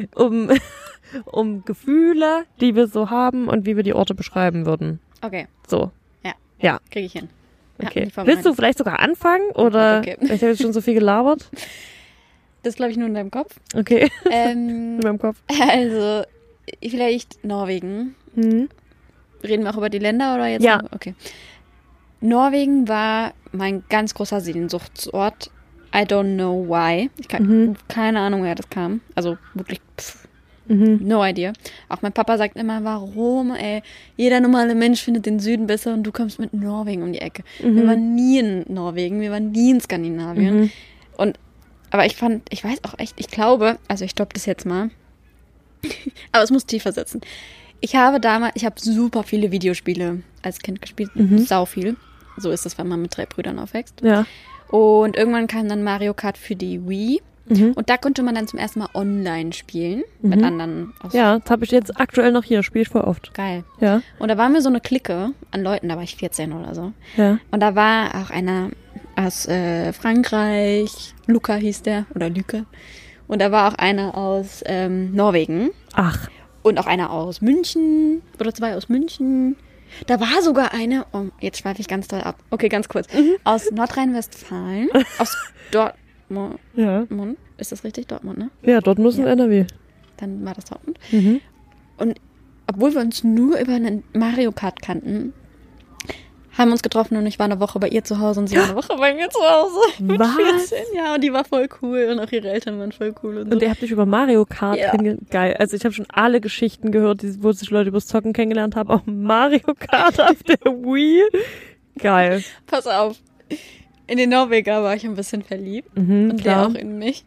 um Gefühle, die wir so haben und wie wir die Orte beschreiben würden. Okay. So. Ja. Kriege ich hin. Okay. Willst du vielleicht sogar anfangen? Oder? Okay. Ich habe jetzt schon so viel gelabert. Das glaube ich nur in deinem Kopf. Okay. In meinem Kopf. Also, vielleicht Norwegen. Reden wir auch über die Länder oder jetzt? Ja. Okay. Norwegen war mein ganz großer Sehnsuchtsort. I don't know why. Ich habe keine Ahnung, woher das kam. Also wirklich, no idea. Auch mein Papa sagt immer, warum, ey? Jeder normale Mensch findet den Süden besser und du kommst mit Norwegen um die Ecke. Wir waren nie in Norwegen, wir waren nie in Skandinavien. Aber ich weiß auch echt, ich glaube, also ich stoppe das jetzt mal, aber es muss tiefer sitzen. Ich habe super viele Videospiele als Kind gespielt, sau viel. So ist es, wenn man mit 3 Brüdern aufwächst. Ja. Und irgendwann kam dann Mario Kart für die Wii. Und da konnte man dann zum ersten Mal online spielen mit anderen. Ja, das habe ich jetzt aktuell noch hier, spiele ich voll oft. Geil. Ja. Und da waren wir so eine Clique an Leuten, da war ich 14 oder so. Ja. Und da war auch einer aus Frankreich, Luca hieß der, oder Lüke. Und da war auch einer aus Norwegen. Ach. Und auch einer aus München, oder 2 aus München. Da war sogar eine, jetzt schweife ich ganz doll ab. Okay, ganz kurz. Aus Nordrhein-Westfalen, aus Dortmund. Ja. Ist das richtig? Dortmund, ne? Ja, Dortmund ist in NRW. Dann war das Dortmund. Und obwohl wir uns nur über einen Mario Kart kannten, haben uns getroffen und ich war eine Woche bei ihr zu Hause und sie war eine Woche bei mir zu Hause. Was? 14, ja, und die war voll cool und auch ihre Eltern waren voll cool. Und so. Und ihr habt dich über Mario Kart kennengelernt? Geil. Also ich habe schon alle Geschichten gehört, wo sich Leute übers Zocken kennengelernt haben. Auch Mario Kart auf der Wii. Geil. Pass auf. In den Norweger war ich ein bisschen verliebt. Und der auch in mich.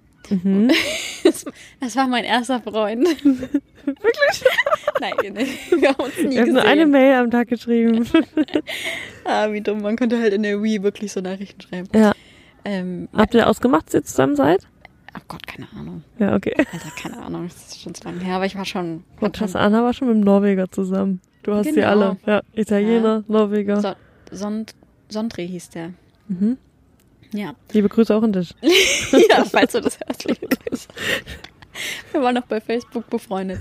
Das war mein erster Freund. Wirklich? Nein, wir haben uns nie gesehen. Ich habe nur eine Mail am Tag geschrieben. Wie dumm. Man konnte halt in der Wii wirklich so Nachrichten schreiben. Ja. Habt ihr ausgemacht, dass ihr zusammen seid? Ach Gott, keine Ahnung. Ja, okay. Alter, keine Ahnung. Das ist schon zu lange her, aber ich war schon... Anna war schon mit dem Norweger zusammen. Du hast sie alle. Ja, Italiener, Norweger. Sondre hieß der. Ja. Liebe Grüße auch an dich. Ja, falls du das hörst, liebe Grüße. Wir waren noch bei Facebook befreundet.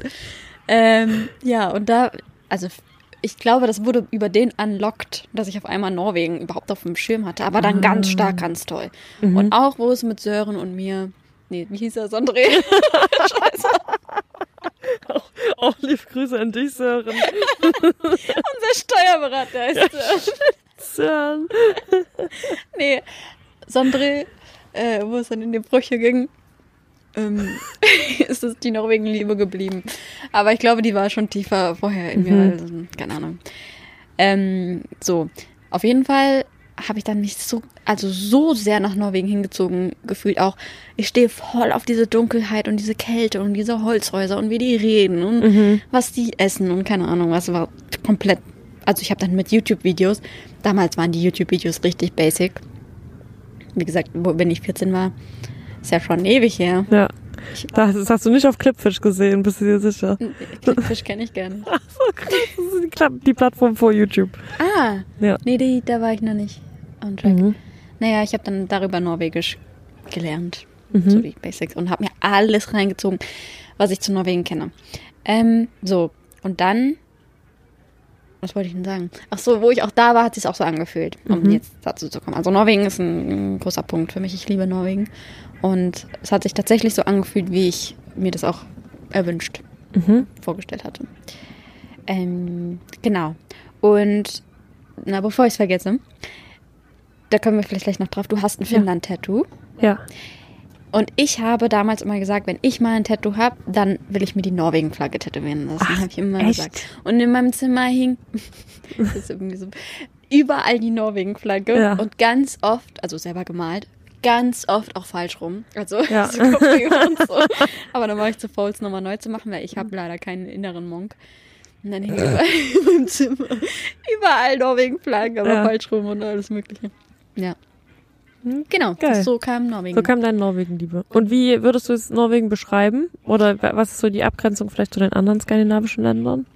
Ja, und da, also ich glaube, das wurde über den unlocked, dass ich auf einmal Norwegen überhaupt auf dem Schirm hatte, aber dann ganz stark, ganz toll. Und auch, wo es mit Sören und mir, wie hieß er, Sondre? Scheiße. Auch liebe Grüße an dich, Sören. Unser Steuerberater heißt Sören. Nee, Sondre, wo es dann in die Brüche ging, ist es die Norwegen-Liebe geblieben. Aber ich glaube, die war schon tiefer vorher in mir. Also, keine Ahnung. So, auf jeden Fall habe ich dann mich so sehr nach Norwegen hingezogen gefühlt. Auch, ich stehe voll auf diese Dunkelheit und diese Kälte und diese Holzhäuser und wie die reden und was die essen und keine Ahnung, was war komplett. Also ich habe dann mit YouTube-Videos, damals waren die YouTube-Videos richtig basic. Wie gesagt, wenn ich 14 war, ist ja schon ewig her. Ja. Das hast du nicht auf Clipfish gesehen, bist du dir sicher? Clipfish kenne ich gerne. Ach so, krass. Das ist die Plattform vor YouTube. Ah. Ja. Nee, da war ich noch nicht on track. Naja, ich habe dann darüber Norwegisch gelernt. So die Basics. Und habe mir alles reingezogen, was ich zu Norwegen kenne. So, und dann... Was wollte ich denn sagen? Ach so, wo ich auch da war, hat es sich auch so angefühlt, um jetzt dazu zu kommen. Also Norwegen ist ein großer Punkt für mich. Ich liebe Norwegen. Und es hat sich tatsächlich so angefühlt, wie ich mir das auch erwünscht, vorgestellt hatte. Genau. Und, bevor ich es vergesse, da kommen wir vielleicht gleich noch drauf, du hast ein Finnland-Tattoo. Ja. Und ich habe damals immer gesagt, wenn ich mal ein Tattoo habe, dann will ich mir die Norwegen-Flagge tätowieren lassen. Habe ich immer gesagt. Und in meinem Zimmer hing das ist irgendwie so, überall die Norwegen-Flagge und ganz oft, also selber gemalt, ganz oft auch falsch rum. Also so Kopfhörer und so. Aber dann war ich zu faul, es nochmal neu zu machen, weil ich habe leider keinen inneren Monk. Und dann hing überall in meinem Zimmer überall Norwegen-Flagge, aber falsch rum und alles Mögliche. Ja. Genau, so kam Norwegen. So kam deine Norwegen-Liebe. Und wie würdest du es Norwegen beschreiben? Oder was ist so die Abgrenzung vielleicht zu den anderen skandinavischen Ländern?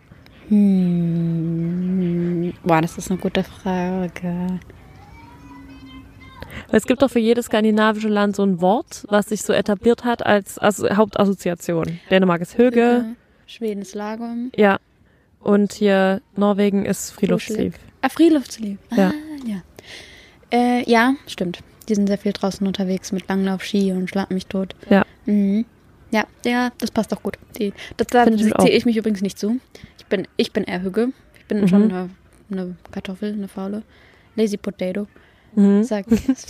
Boah, das ist eine gute Frage. Weil es gibt doch für jedes skandinavische Land so ein Wort, was sich so etabliert hat als Hauptassoziation. Dänemark ist Hüge. Schweden ist Lagom. Ja. Und hier Norwegen ist Friluftsliv. Friluftsliv. Ja. Ja, stimmt. Die sind sehr viel draußen unterwegs mit Langlauf, Ski und schlagen mich tot. Ja. Mhm. Ja, das passt auch gut. Da zähle ich mich übrigens nicht zu. Ich bin eher Hüge. Ich bin schon eine Kartoffel, eine faule. Lazy Potato. Sag.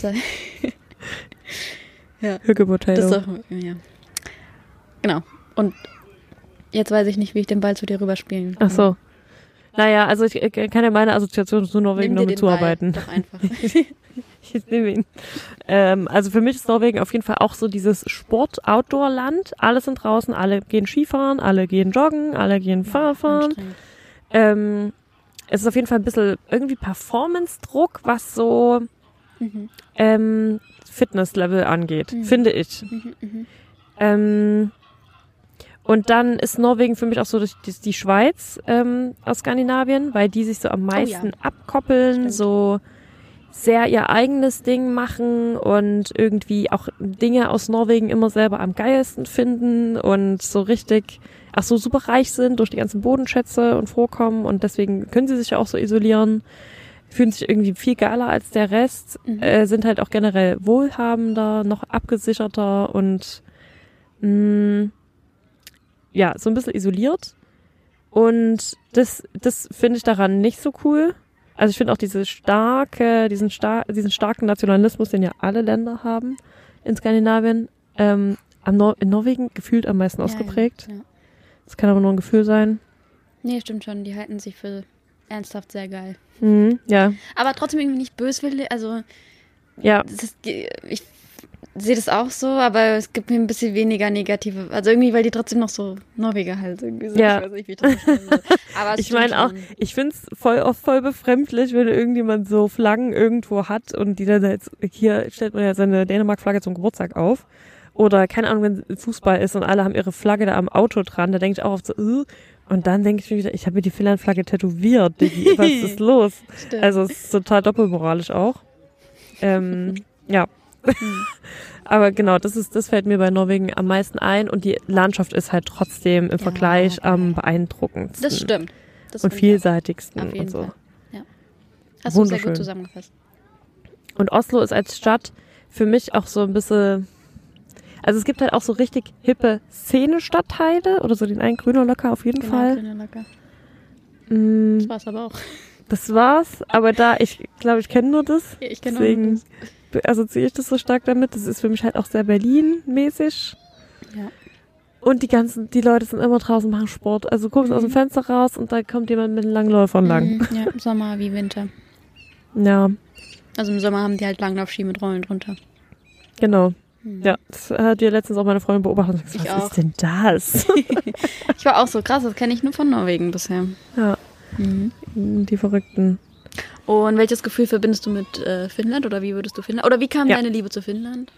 Ja. Hüge Potato. Das ist auch, ja. Genau. Und jetzt weiß ich nicht, wie ich den Ball zu dir rüberspielen kann. Ach so. Naja, also ich kann ja meine Assoziation zu Norwegen noch mit zuarbeiten. Doch einfach. Ich nehme ihn. Also für mich ist Norwegen auf jeden Fall auch so dieses Sport-Outdoor-Land. Alle sind draußen, alle gehen Skifahren, alle gehen joggen, alle gehen Fahrradfahren. Es ist auf jeden Fall ein bisschen irgendwie Performance-Druck, was so Fitness-Level angeht, finde ich. Und dann ist Norwegen für mich auch so die Schweiz aus Skandinavien, weil die sich so am meisten abkoppeln, so sehr ihr eigenes Ding machen und irgendwie auch Dinge aus Norwegen immer selber am geilsten finden und so richtig, so super reich sind durch die ganzen Bodenschätze und Vorkommen und deswegen können sie sich ja auch so isolieren, fühlen sich irgendwie viel geiler als der Rest, sind halt auch generell wohlhabender, noch abgesicherter und so ein bisschen isoliert. Und das finde ich daran nicht so cool. Also ich finde auch diesen starken Nationalismus, den ja alle Länder haben in Skandinavien, in Norwegen gefühlt am meisten ausgeprägt. Ja. Das kann aber nur ein Gefühl sein. Nee, stimmt schon. Die halten sich für ernsthaft sehr geil. Ja. Aber trotzdem irgendwie nicht böswillig. Also ja. Ich sehe das auch so, aber es gibt mir ein bisschen weniger negative. Also irgendwie, weil die trotzdem noch so Norweger halt irgendwie sind. Ja. Ich weiß nicht, wie ich das beschreiben soll. Aber ich meine auch, ich finde es voll befremdlich, wenn irgendjemand so Flaggen irgendwo hat und die dann jetzt, hier stellt man ja seine Dänemark-Flagge zum Geburtstag auf. Oder, keine Ahnung, wenn Fußball ist und alle haben ihre Flagge da am Auto dran, da denke ich auch oft so, und dann denke ich mir wieder, ich habe mir die Finnland-Flagge tätowiert, Diggi, was ist los? Stimmt. Also es ist total doppelmoralisch auch. Ja. Aber genau, das fällt mir bei Norwegen am meisten ein und die Landschaft ist halt trotzdem im Vergleich am beeindruckendsten. Das stimmt. Das und vielseitigsten auf jeden und so. Fall. Ja. Hast du sehr gut zusammengefasst. Und Oslo ist als Stadt für mich auch so ein bisschen, also es gibt halt auch so richtig hippe Szene-Stadtteile oder so den einen Grünerlöcker auf jeden Fall. Grünerlöcker. Das war's aber auch. Das war's, aber ich glaube, ich kenne nur das. Ja, ich kenne deswegen assoziiere ich das so stark damit. Das ist für mich halt auch sehr Berlin-mäßig. Ja. Und die Leute sind immer draußen, machen Sport. Also guckst aus dem Fenster raus und da kommt jemand mit Langläufern lang. Ja, Sommer wie Winter. Ja. Also im Sommer haben die halt Langlaufski mit Rollen drunter. Genau. Ja, das hat ja letztens auch meine Freundin beobachtet und gesagt, was ist denn das? Ich war auch so krass, das kenne ich nur von Norwegen bisher. Ja. Die Verrückten. Und welches Gefühl verbindest du mit Finnland oder wie würdest du Finnland? Oder wie kam deine Liebe zu Finnland?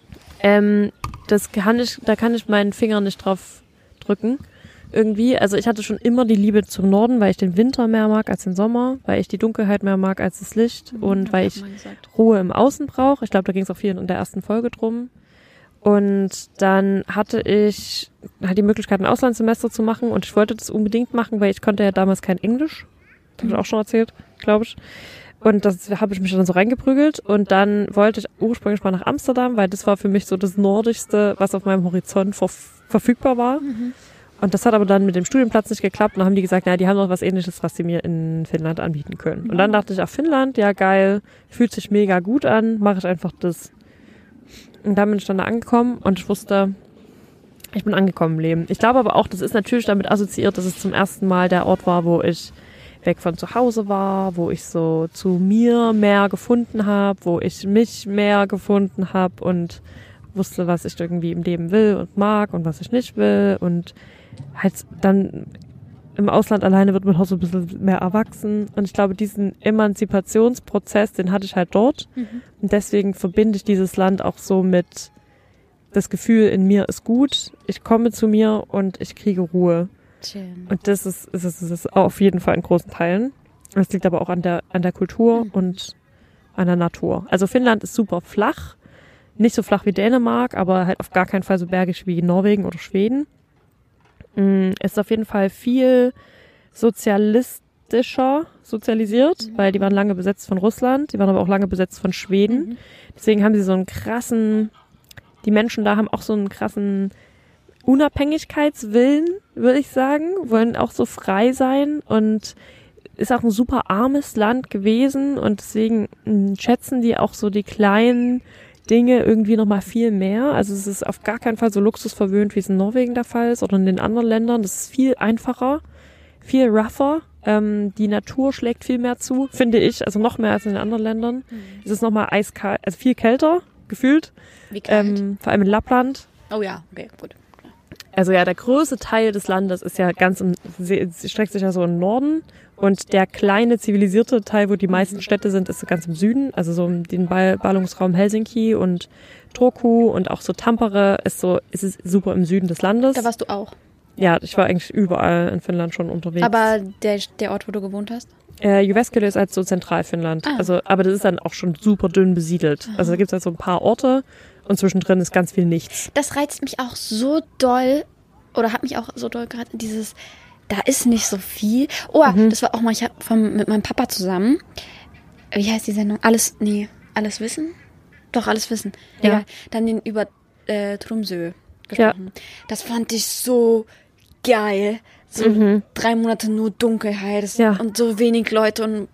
Da kann ich meinen Finger nicht drauf drücken. Irgendwie, also ich hatte schon immer die Liebe zum Norden, weil ich den Winter mehr mag als den Sommer, weil ich die Dunkelheit mehr mag als das Licht und weil ich Ruhe im Außen brauche. Ich glaube, da ging es auch viel in der ersten Folge drum. Und dann hatte ich die Möglichkeit, ein Auslandssemester zu machen und ich wollte das unbedingt machen, weil ich konnte ja damals kein Englisch. Das habe ich auch schon erzählt, glaube ich. Und das habe ich mich dann so reingeprügelt und dann wollte ich ursprünglich mal nach Amsterdam, weil das war für mich so das Nordischste, was auf meinem Horizont verfügbar war. Und das hat aber dann mit dem Studienplatz nicht geklappt. Und dann haben die gesagt, die haben noch was Ähnliches, was sie mir in Finnland anbieten können. Und dann dachte ich, Finnland, ja geil, fühlt sich mega gut an, mache ich einfach das. Und dann bin ich dann da angekommen und ich wusste, ich bin angekommen im Leben. Ich glaube aber auch, das ist natürlich damit assoziiert, dass es zum ersten Mal der Ort war, wo ich weg von zu Hause war, wo ich so zu mir mehr gefunden habe, wo ich mich mehr gefunden habe und wusste, was ich irgendwie im Leben will und mag und was ich nicht will. Und halt dann im Ausland alleine wird man auch so ein bisschen mehr erwachsen. Und ich glaube, diesen Emanzipationsprozess, den hatte ich halt dort. Und deswegen verbinde ich dieses Land auch so mit das Gefühl, in mir ist gut, ich komme zu mir und ich kriege Ruhe. Schön. Und das ist auf jeden Fall in großen Teilen. Das liegt aber auch an der Kultur und an der Natur. Also Finnland ist super flach. Nicht so flach wie Dänemark, aber halt auf gar keinen Fall so bergig wie Norwegen oder Schweden. Ist auf jeden Fall viel sozialisiert, weil die waren lange besetzt von Russland, die waren aber auch lange besetzt von Schweden. Deswegen haben sie so einen krassen, die Menschen da haben auch so einen krassen Unabhängigkeitswillen, würde ich sagen, wollen auch so frei sein und ist auch ein super armes Land gewesen und deswegen schätzen die auch so die kleinen Dinge irgendwie nochmal viel mehr. Also es ist auf gar keinen Fall so luxusverwöhnt, wie es in Norwegen der Fall ist oder in den anderen Ländern. Das ist viel einfacher, viel rougher. Die Natur schlägt viel mehr zu, finde ich, also noch mehr als in den anderen Ländern. Es ist nochmal eiskalt, also viel kälter gefühlt. Wie kalt? Vor allem in Lappland. Oh ja, okay, gut. Also ja, der größte Teil des Landes ist ja streckt sich ja so im Norden und der kleine zivilisierte Teil, wo die meisten Städte sind, ist so ganz im Süden, also so den Ballungsraum Helsinki und Turku und auch so Tampere ist es super im Süden des Landes. Da warst du auch? Ja, ich war eigentlich überall in Finnland schon unterwegs. Aber der Ort, wo du gewohnt hast? Jyväskylä ist halt so Zentralfinnland, aber das ist dann auch schon super dünn besiedelt. Also da gibt es halt so ein paar Orte und zwischendrin ist ganz viel nichts. Das reizt mich auch so doll, oder hat mich auch so doll gerade da ist nicht so viel. Oh, das war auch mal, mit meinem Papa zusammen, wie heißt die Sendung? Alles wissen? Doch, alles wissen. Ja. Egal. Dann den über Tromsø gesprochen. Ja. Das fand ich so geil. So 3 Monate nur Dunkelheit und so wenig Leute und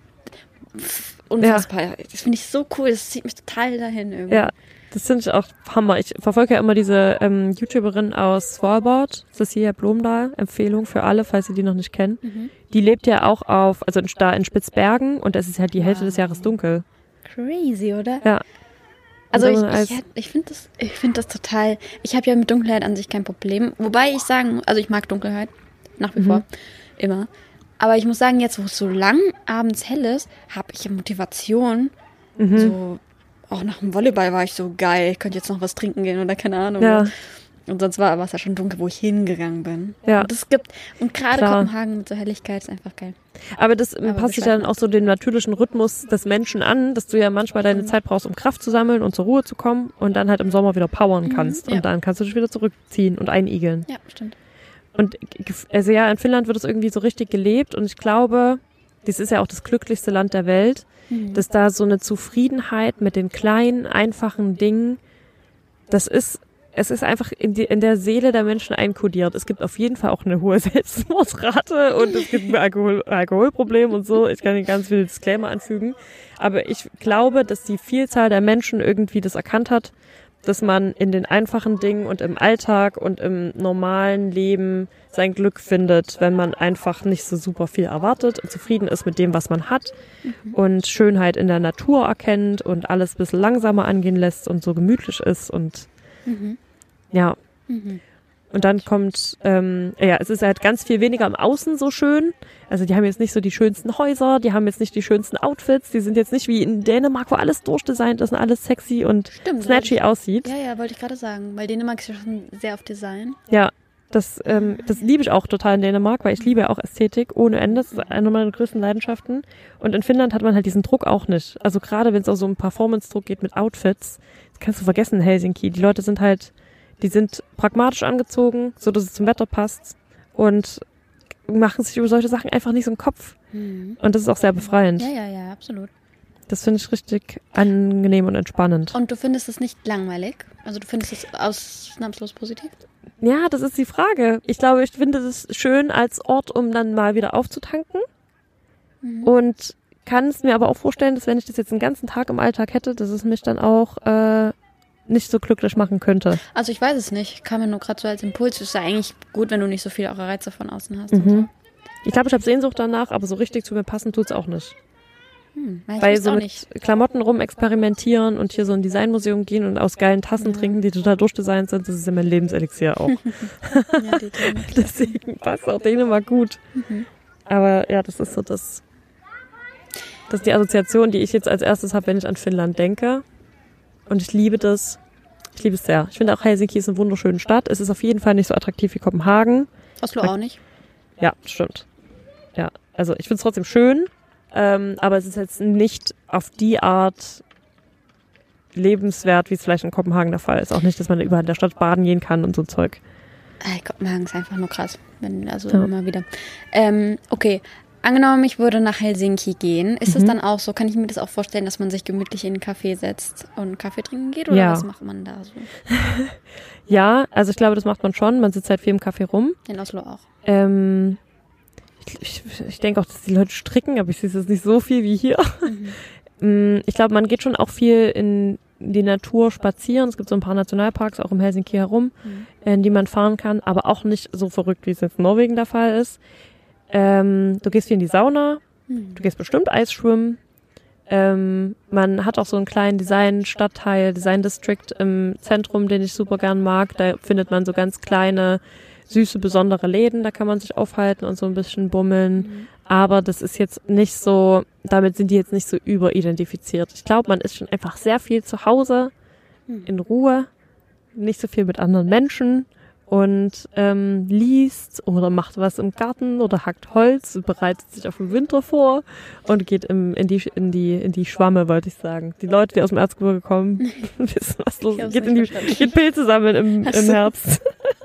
unfassbar. Ja. Das finde ich so cool. Das zieht mich total dahin irgendwie. Ja, das finde ich auch Hammer. Ich verfolge ja immer diese YouTuberin aus Svalbard, Cecilia Blomdahl, Empfehlung für alle, falls ihr die noch nicht kennen. Die lebt ja auch da in Spitzbergen und es ist halt die Hälfte des Jahres dunkel. Crazy, oder? Ja. Also ich finde das total, ich habe ja mit Dunkelheit an sich kein Problem. Wobei ich ich mag Dunkelheit. Nach wie vor. Immer. Aber ich muss sagen, jetzt, wo es so lang abends hell ist, habe ich Motivation. So, auch nach dem Volleyball war ich so geil. Ich könnte jetzt noch was trinken gehen oder keine Ahnung. Ja. Und sonst war es ja schon dunkel, wo ich hingegangen bin. Ja. Und gerade Kopenhagen mit so Helligkeit ist einfach geil. Aber das passt sich dann auch so den natürlichen Rhythmus des Menschen an, dass du ja manchmal deine Zeit brauchst, um Kraft zu sammeln und zur Ruhe zu kommen und dann halt im Sommer wieder powern kannst. Und dann kannst du dich wieder zurückziehen und einigeln. Ja, stimmt. Und also ja, in Finnland wird es irgendwie so richtig gelebt und ich glaube, das ist ja auch das glücklichste Land der Welt, dass da so eine Zufriedenheit mit den kleinen, einfachen Dingen, es ist einfach in der Seele der Menschen einkodiert. Es gibt auf jeden Fall auch eine hohe Selbstmordrate und es gibt ein Alkoholproblem und so. Ich kann hier ganz viele Disclaimer anfügen. Aber ich glaube, dass die Vielzahl der Menschen irgendwie das erkannt hat, dass man in den einfachen Dingen und im Alltag und im normalen Leben sein Glück findet, wenn man einfach nicht so super viel erwartet und zufrieden ist mit dem, was man hat und Schönheit in der Natur erkennt und alles ein bisschen langsamer angehen lässt und so gemütlich ist und ja. Und dann kommt, es ist halt ganz viel weniger im Außen so schön. Also die haben jetzt nicht so die schönsten Häuser, die haben jetzt nicht die schönsten Outfits, die sind jetzt nicht wie in Dänemark, wo alles durchdesignt ist und alles sexy und snatchy aussieht. Ja, wollte ich gerade sagen, weil Dänemark ist ja schon sehr auf Design. Ja, das liebe ich auch total in Dänemark, weil ich liebe ja auch Ästhetik ohne Ende. Das ist eine meiner größten Leidenschaften. Und in Finnland hat man halt diesen Druck auch nicht. Also gerade wenn es auch so um Performance-Druck geht mit Outfits, das kannst du vergessen in Helsinki. Die Leute sind pragmatisch angezogen, so dass es zum Wetter passt und machen sich über solche Sachen einfach nicht so einen Kopf. Und das ist auch sehr befreiend. Ja, absolut. Das finde ich richtig angenehm und entspannend. Und du findest es nicht langweilig? Also du findest es ausnahmslos positiv? Ja, das ist die Frage. Ich glaube, ich finde es schön als Ort, um dann mal wieder aufzutanken. Und kann es mir aber auch vorstellen, dass wenn ich das jetzt den ganzen Tag im Alltag hätte, dass es mich dann auch nicht so glücklich machen könnte. Also ich weiß es nicht. Kam mir nur gerade so als Impuls. Ist ja eigentlich gut, wenn du nicht so viele auch Reize von außen hast. Mhm. Ich glaube, ich habe Sehnsucht danach, aber so richtig zu mir passen tut's auch nicht. Weil so mit Klamotten rumexperimentieren und hier so ein Designmuseum gehen und aus geilen Tassen trinken, die total durchdesignt sind, das ist ja mein Lebenselixier auch. Ja, Deswegen passt auch denen immer gut. Aber ja, das ist so das ist die Assoziation, die ich jetzt als erstes habe, wenn ich an Finnland denke. Und ich liebe das. Ich liebe es sehr. Ich finde auch Helsinki ist eine wunderschöne Stadt. Es ist auf jeden Fall nicht so attraktiv wie Kopenhagen. Oslo auch nicht? Ja, stimmt. Ja, also ich finde es trotzdem schön. Aber es ist jetzt nicht auf die Art lebenswert, wie es vielleicht in Kopenhagen der Fall ist. Auch nicht, dass man überall in der Stadt baden gehen kann und so Zeug. Kopenhagen ist einfach nur krass. Immer wieder. Okay, angenommen, ich würde nach Helsinki gehen. Ist es dann auch so, kann ich mir das auch vorstellen, dass man sich gemütlich in einen Café setzt und Kaffee trinken geht? Oder was macht man da so? Ja, also ich glaube, das macht man schon. Man sitzt halt viel im Café rum. In Oslo auch. Ich denke auch, dass die Leute stricken, aber ich sehe es nicht so viel wie hier. Ich glaube, man geht schon auch viel in die Natur spazieren. Es gibt so ein paar Nationalparks auch um Helsinki herum, in die man fahren kann, aber auch nicht so verrückt, wie es jetzt in Norwegen der Fall ist. Du gehst viel in die Sauna, du gehst bestimmt Eisschwimmen. Man hat auch so einen kleinen Design-Stadtteil, Design-District im Zentrum, den ich super gern mag. Da findet man so ganz kleine, süße, besondere Läden, da kann man sich aufhalten und so ein bisschen bummeln. Aber das ist jetzt nicht so, damit sind die jetzt nicht so überidentifiziert. Ich glaube, man ist schon einfach sehr viel zu Hause, in Ruhe, nicht so viel mit anderen Menschen und liest oder macht was im Garten oder hackt Holz, bereitet sich auf den Winter vor und geht in die Schwamme, wollte ich sagen. Die Leute, die aus dem Erzgebirge kommen, wissen, was los ist. Geht Pilze sammeln im Herbst.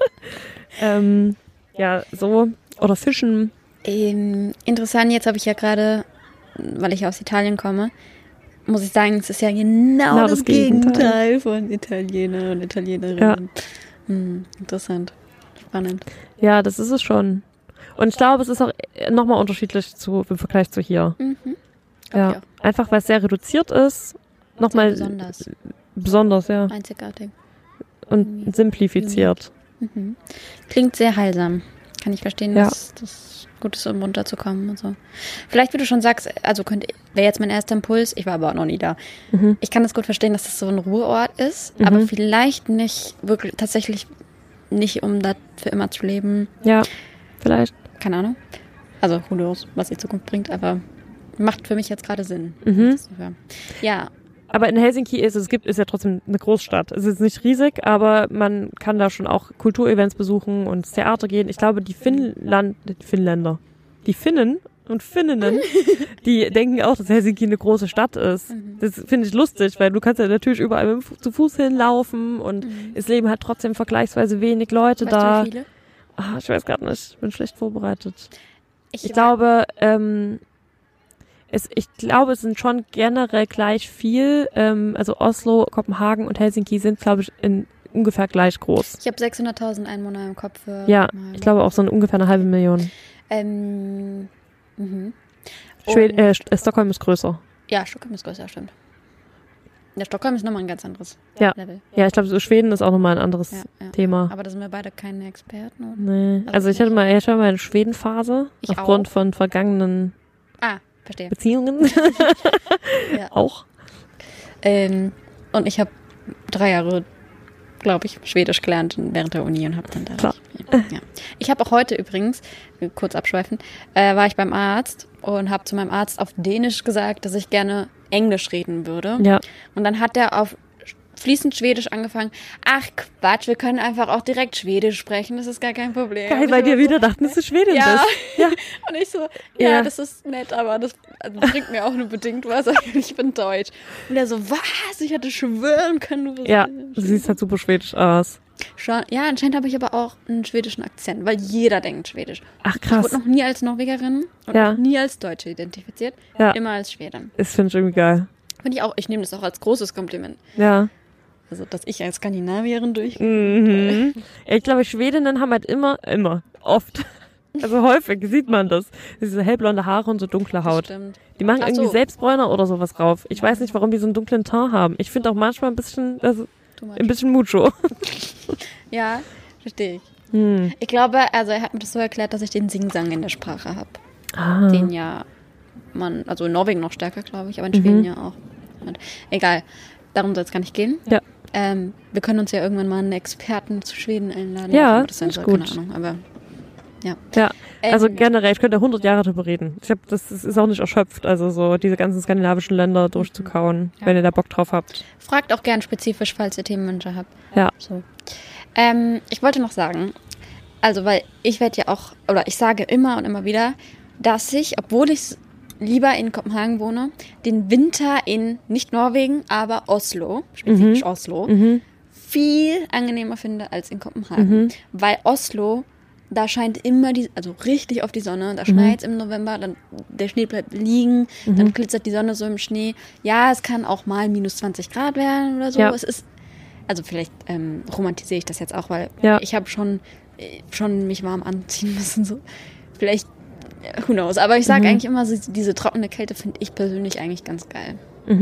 Ja, so. Oder Fischen. Interessant, jetzt habe ich ja gerade, weil ich aus Italien komme, muss ich sagen, es ist ja genau das Gegenteil von Italiener und Italienerinnen. Ja. Interessant. Spannend. Ja, das ist es schon. Und ich glaube, es ist auch nochmal unterschiedlich im Vergleich zu hier. Ja, einfach weil es sehr reduziert ist. Nochmal besonders, ja. Einzigartig. Und simplifiziert. Klingt sehr heilsam. Kann ich verstehen, dass das gut ist, um runterzukommen und so. Vielleicht, wie du schon sagst, also wäre jetzt mein erster Impuls, ich war aber auch noch nie da. Ich kann das gut verstehen, dass das so ein Ruheort ist, aber vielleicht nicht wirklich, tatsächlich nicht, um da für immer zu leben. Ja, vielleicht. Keine Ahnung. Also, who knows, was die Zukunft bringt, aber macht für mich jetzt gerade Sinn. Ja. Aber in Helsinki ist ja trotzdem eine Großstadt. Es ist nicht riesig, aber man kann da schon auch Kulturevents besuchen und ins Theater gehen. Ich glaube, die Finnen und Finninnen, die denken auch, dass Helsinki eine große Stadt ist. Das finde ich lustig, weil du kannst ja natürlich überall zu Fuß hinlaufen und es leben halt trotzdem vergleichsweise wenig Leute da. Weißt du, wie viele? Ich weiß gerade nicht, ich bin schlecht vorbereitet. Ich glaube, es sind schon generell gleich viel. Also Oslo, Kopenhagen und Helsinki sind, glaube ich, ungefähr gleich groß. Ich habe 600.000 Einwohner im Kopf. Ja, ich glaube auch so ungefähr 500.000. Stockholm ist größer. Ja, Stockholm ist größer, stimmt. Ja, Stockholm ist nochmal ein ganz anderes Level. Ja, ich glaube, so Schweden ist auch nochmal ein anderes Thema. Aber da sind wir beide keine Experten, oder? Nee, also ich hatte mal eine Schwedenphase aufgrund von vergangenen verstehe. Beziehungen. Auch. Und ich habe 3 Jahre, glaube ich, Schwedisch gelernt während der Uni und habe dann da. Ja. Ich habe auch heute übrigens, kurz abschweifen, war ich beim Arzt und habe zu meinem Arzt auf Dänisch gesagt, dass ich gerne Englisch reden würde. Ja. Und dann hat er auf fließend Schwedisch angefangen. Ach Quatsch, wir können einfach auch direkt Schwedisch sprechen, das ist gar kein Problem. Geil, weil die wieder dachten, dass du Schwedin bist. Ja. Und ich so, das ist nett, aber das bringt mir auch nur bedingt was. Ich bin Deutsch. Und er so, was? Ich hätte schwören können, du bist du siehst halt super schwedisch aus. Ja, anscheinend habe ich aber auch einen schwedischen Akzent, weil jeder denkt Schwedisch. Ach krass. Ich wurde noch nie als Norwegerin und noch nie als Deutsche identifiziert, immer als Schwedin. Das finde ich irgendwie geil. Finde ich auch, ich nehme das auch als großes Kompliment. Ja. also dass ich als Skandinavierin durch. Mhm. Ich glaube, Schwedinnen haben halt immer, oft, also häufig sieht man das. Diese hellblonde Haare und so dunkle Haut. Stimmt. Die machen Ach irgendwie so. Selbstbräuner oder sowas drauf. Ich weiß nicht, warum die so einen dunklen Teint haben. Ich finde auch manchmal ein bisschen mucho. Ja, verstehe ich. Ich glaube, also er hat mir das so erklärt, dass ich den Singsang in der Sprache habe. Ah. Den ja man, also in Norwegen noch stärker, glaube ich, aber in Schweden ja auch. Und egal, darum soll es gar nicht gehen. Ja. Wir können uns ja irgendwann mal einen Experten zu Schweden einladen. Ja, das sein ist soll, gut. keine Ahnung, aber ja. Ja, also generell, ich könnte 100 Jahre darüber reden. Ich glaube, das ist auch nicht erschöpft, also so diese ganzen skandinavischen Länder durchzukauen, wenn ihr da Bock drauf habt. Fragt auch gern spezifisch, falls ihr Themenwünsche habt. Ja. So. Ich wollte noch sagen, also weil ich werde ja auch, oder ich sage immer und immer wieder, dass ich, obwohl ich lieber in Kopenhagen wohne, den Winter in nicht Norwegen, aber Oslo, spezifisch Oslo, viel angenehmer finde als in Kopenhagen. Weil Oslo, da scheint immer also richtig auf die Sonne, da schneit es im November, dann der Schnee bleibt liegen, dann glitzert die Sonne so im Schnee. Ja, es kann auch mal minus 20 Grad werden oder so. Ja. Es ist, also vielleicht romantisiere ich das jetzt auch, weil Ja. ich habe schon mich warm anziehen müssen. So. Vielleicht, who knows. Aber ich sage eigentlich immer, diese trockene Kälte finde ich persönlich eigentlich ganz geil.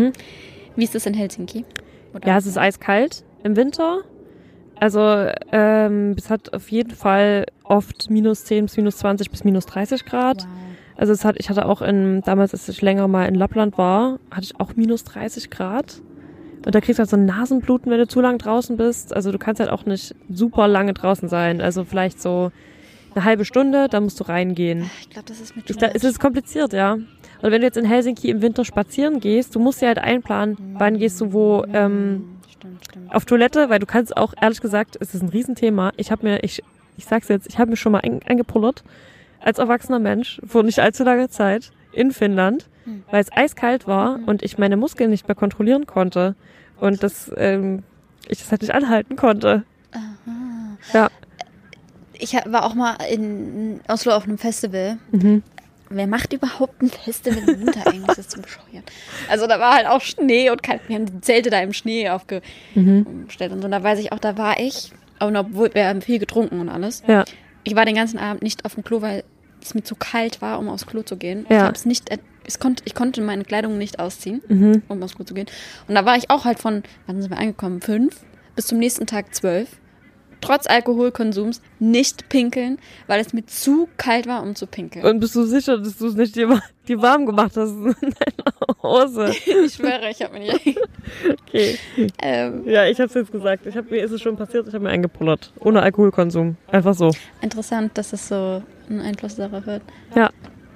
Wie ist das in Helsinki? Oder? Ja, es ist eiskalt im Winter. Also es hat auf jeden Fall oft minus 10 bis minus 20 bis minus 30 Grad. Wow. Also ich hatte auch damals, als ich länger mal in Lappland war, hatte ich auch minus 30 Grad. Und da kriegst du halt so ein Nasenbluten, wenn du zu lang draußen bist. Also du kannst halt auch nicht super lange draußen sein. Also vielleicht so eine halbe Stunde, dann musst du reingehen. Ich glaube, das ist mit Es ist kompliziert, ja. Und wenn du jetzt in Helsinki im Winter spazieren gehst, du musst dir halt einplanen, wann gehst du wo Stimmt. auf Toilette, weil du kannst auch, ehrlich gesagt, es ist ein Riesenthema. Ich sag's jetzt, ich habe mich schon mal eingepullert als erwachsener Mensch vor nicht allzu langer Zeit in Finnland, weil es eiskalt war und ich meine Muskeln nicht mehr kontrollieren konnte und ich das halt nicht anhalten konnte. Aha. Ja. Ich war auch mal in Oslo auf einem Festival. Wer macht überhaupt ein Festival im Winter eigentlich? Das ist so bescheuert. Also da war halt auch Schnee und wir haben die Zelte da im Schnee aufgestellt und so. Und da weiß ich auch, da war ich, und obwohl wir haben viel getrunken und alles. Ja. Ich war den ganzen Abend nicht auf dem Klo, weil es mir zu kalt war, um aufs Klo zu gehen. Ja. Ich hab's nicht, ich konnte meine Kleidung nicht ausziehen, um aufs Klo zu gehen. Und da war ich auch halt wann sind wir angekommen? 5 bis zum nächsten Tag 12. Trotz Alkoholkonsums nicht pinkeln, weil es mir zu kalt war, um zu pinkeln. Und bist du sicher, dass du es nicht dir warm gemacht hast in deiner Hose? Ich schwöre, ich habe mir nicht... Okay. Ja, ich hab's jetzt gesagt. Mir ist es schon passiert, ich habe mir eingepullert. Ohne Alkoholkonsum. Einfach so. Interessant, dass es so einen Einfluss darauf hat. Ja.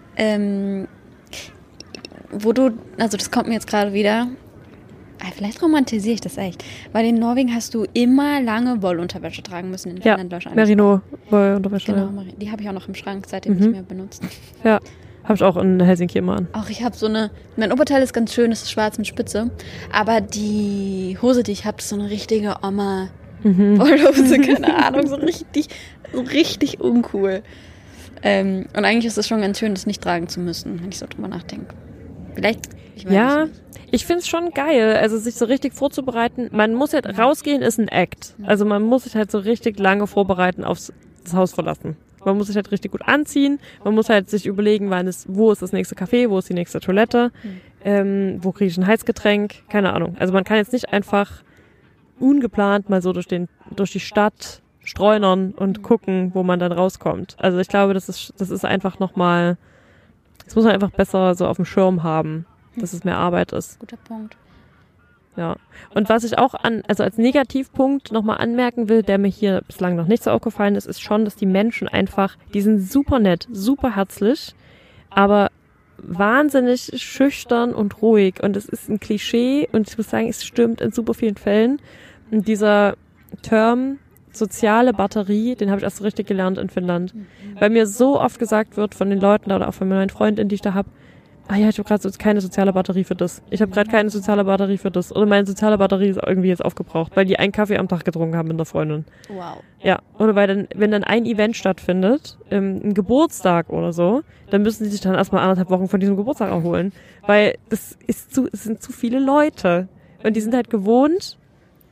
Also das kommt mir jetzt gerade wieder... Vielleicht romantisiere ich das echt. Weil in Norwegen hast du immer lange Wollunterwäsche tragen müssen. In Finnland wahrscheinlich. Merino-Wollunterwäsche. Genau, die habe ich auch noch im Schrank, seitdem nicht mehr benutzt. Ja, habe ich auch in Helsinki immer an. Auch ich habe mein Oberteil ist ganz schön, es ist schwarz mit Spitze. Aber die Hose, die ich habe, ist so eine richtige Oma-Wollhose, keine Ahnung, so richtig uncool. Und eigentlich ist es schon ganz schön, das nicht tragen zu müssen, wenn ich so drüber nachdenke. Vielleicht, ich weiß Ja, nicht. ich find's schon geil, also sich so richtig vorzubereiten. Man muss halt rausgehen, ist ein Act. Also man muss sich halt so richtig lange vorbereiten aufs das Haus verlassen. Man muss sich halt richtig gut anziehen. Man muss halt sich überlegen, wo ist das nächste Café, wo ist die nächste Toilette, wo kriege ich ein Heißgetränk, keine Ahnung. Also man kann jetzt nicht einfach ungeplant mal so durch die Stadt streunern und gucken, wo man dann rauskommt. Also ich glaube, das ist einfach nochmal, das muss man einfach besser so auf dem Schirm haben, dass es mehr Arbeit ist. Guter Punkt. Ja. Und was ich auch als Negativpunkt nochmal anmerken will, der mir hier bislang noch nicht so aufgefallen ist schon, dass die Menschen einfach, die sind super nett, super herzlich, aber wahnsinnig schüchtern und ruhig. Und es ist ein Klischee und ich muss sagen, es stimmt in super vielen Fällen. Und dieser Term soziale Batterie, den habe ich erst so richtig gelernt in Finnland. Weil mir so oft gesagt wird von den Leuten oder auch von meinen Freundinnen, die ich da habe, ich habe gerade keine soziale Batterie für das. Ich habe gerade keine soziale Batterie für das. Oder meine soziale Batterie ist irgendwie jetzt aufgebraucht, weil die einen Kaffee am Tag getrunken haben mit einer Freundin. Wow. Ja, oder wenn dann ein Event stattfindet, ein Geburtstag oder so, dann müssen sie sich dann erstmal 1,5 Wochen von diesem Geburtstag erholen. Weil es sind zu viele Leute. Und die sind halt gewohnt,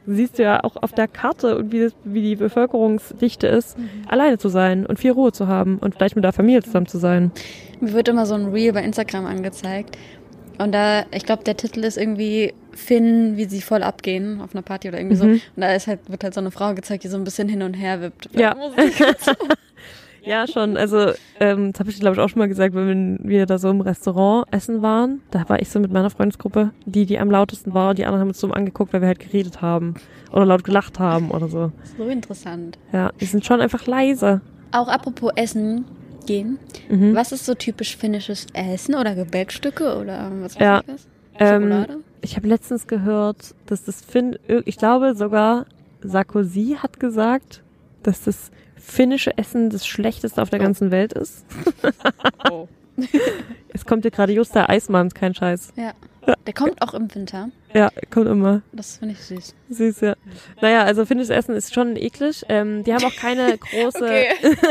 siehst du ja auch auf der Karte und wie die Bevölkerungsdichte ist, alleine zu sein und viel Ruhe zu haben und vielleicht mit der Familie zusammen zu sein. Mir wird immer so ein Reel bei Instagram angezeigt. Und da, ich glaube, der Titel ist irgendwie Finn, wie sie voll abgehen auf einer Party oder irgendwie so. Und da wird halt so eine Frau gezeigt, die so ein bisschen hin und her wippt. Ja. Ja, schon. Also, das habe ich, glaube ich, auch schon mal gesagt, wenn wir da so im Restaurant essen waren. Da war ich so mit meiner Freundesgruppe, die am lautesten war. Und die anderen haben uns so angeguckt, weil wir halt geredet haben. Oder laut gelacht haben oder so. So interessant. Ja, die sind schon einfach leise. Auch apropos Essen gehen. Was ist so typisch finnisches Essen oder Gebäckstücke oder was weiß ich was? Schokolade? Ich habe letztens gehört, dass ich glaube sogar Sarkozy hat gesagt, dass das finnische Essen das schlechteste auf der ganzen Welt ist. Oh. Es kommt dir gerade just der Eismann, ist kein Scheiß. Ja. Der kommt auch im Winter. Ja, kommt immer. Das finde ich süß. Süß, ja. Naja, also finnisches Essen ist schon eklig. Die haben auch keine große... Okay.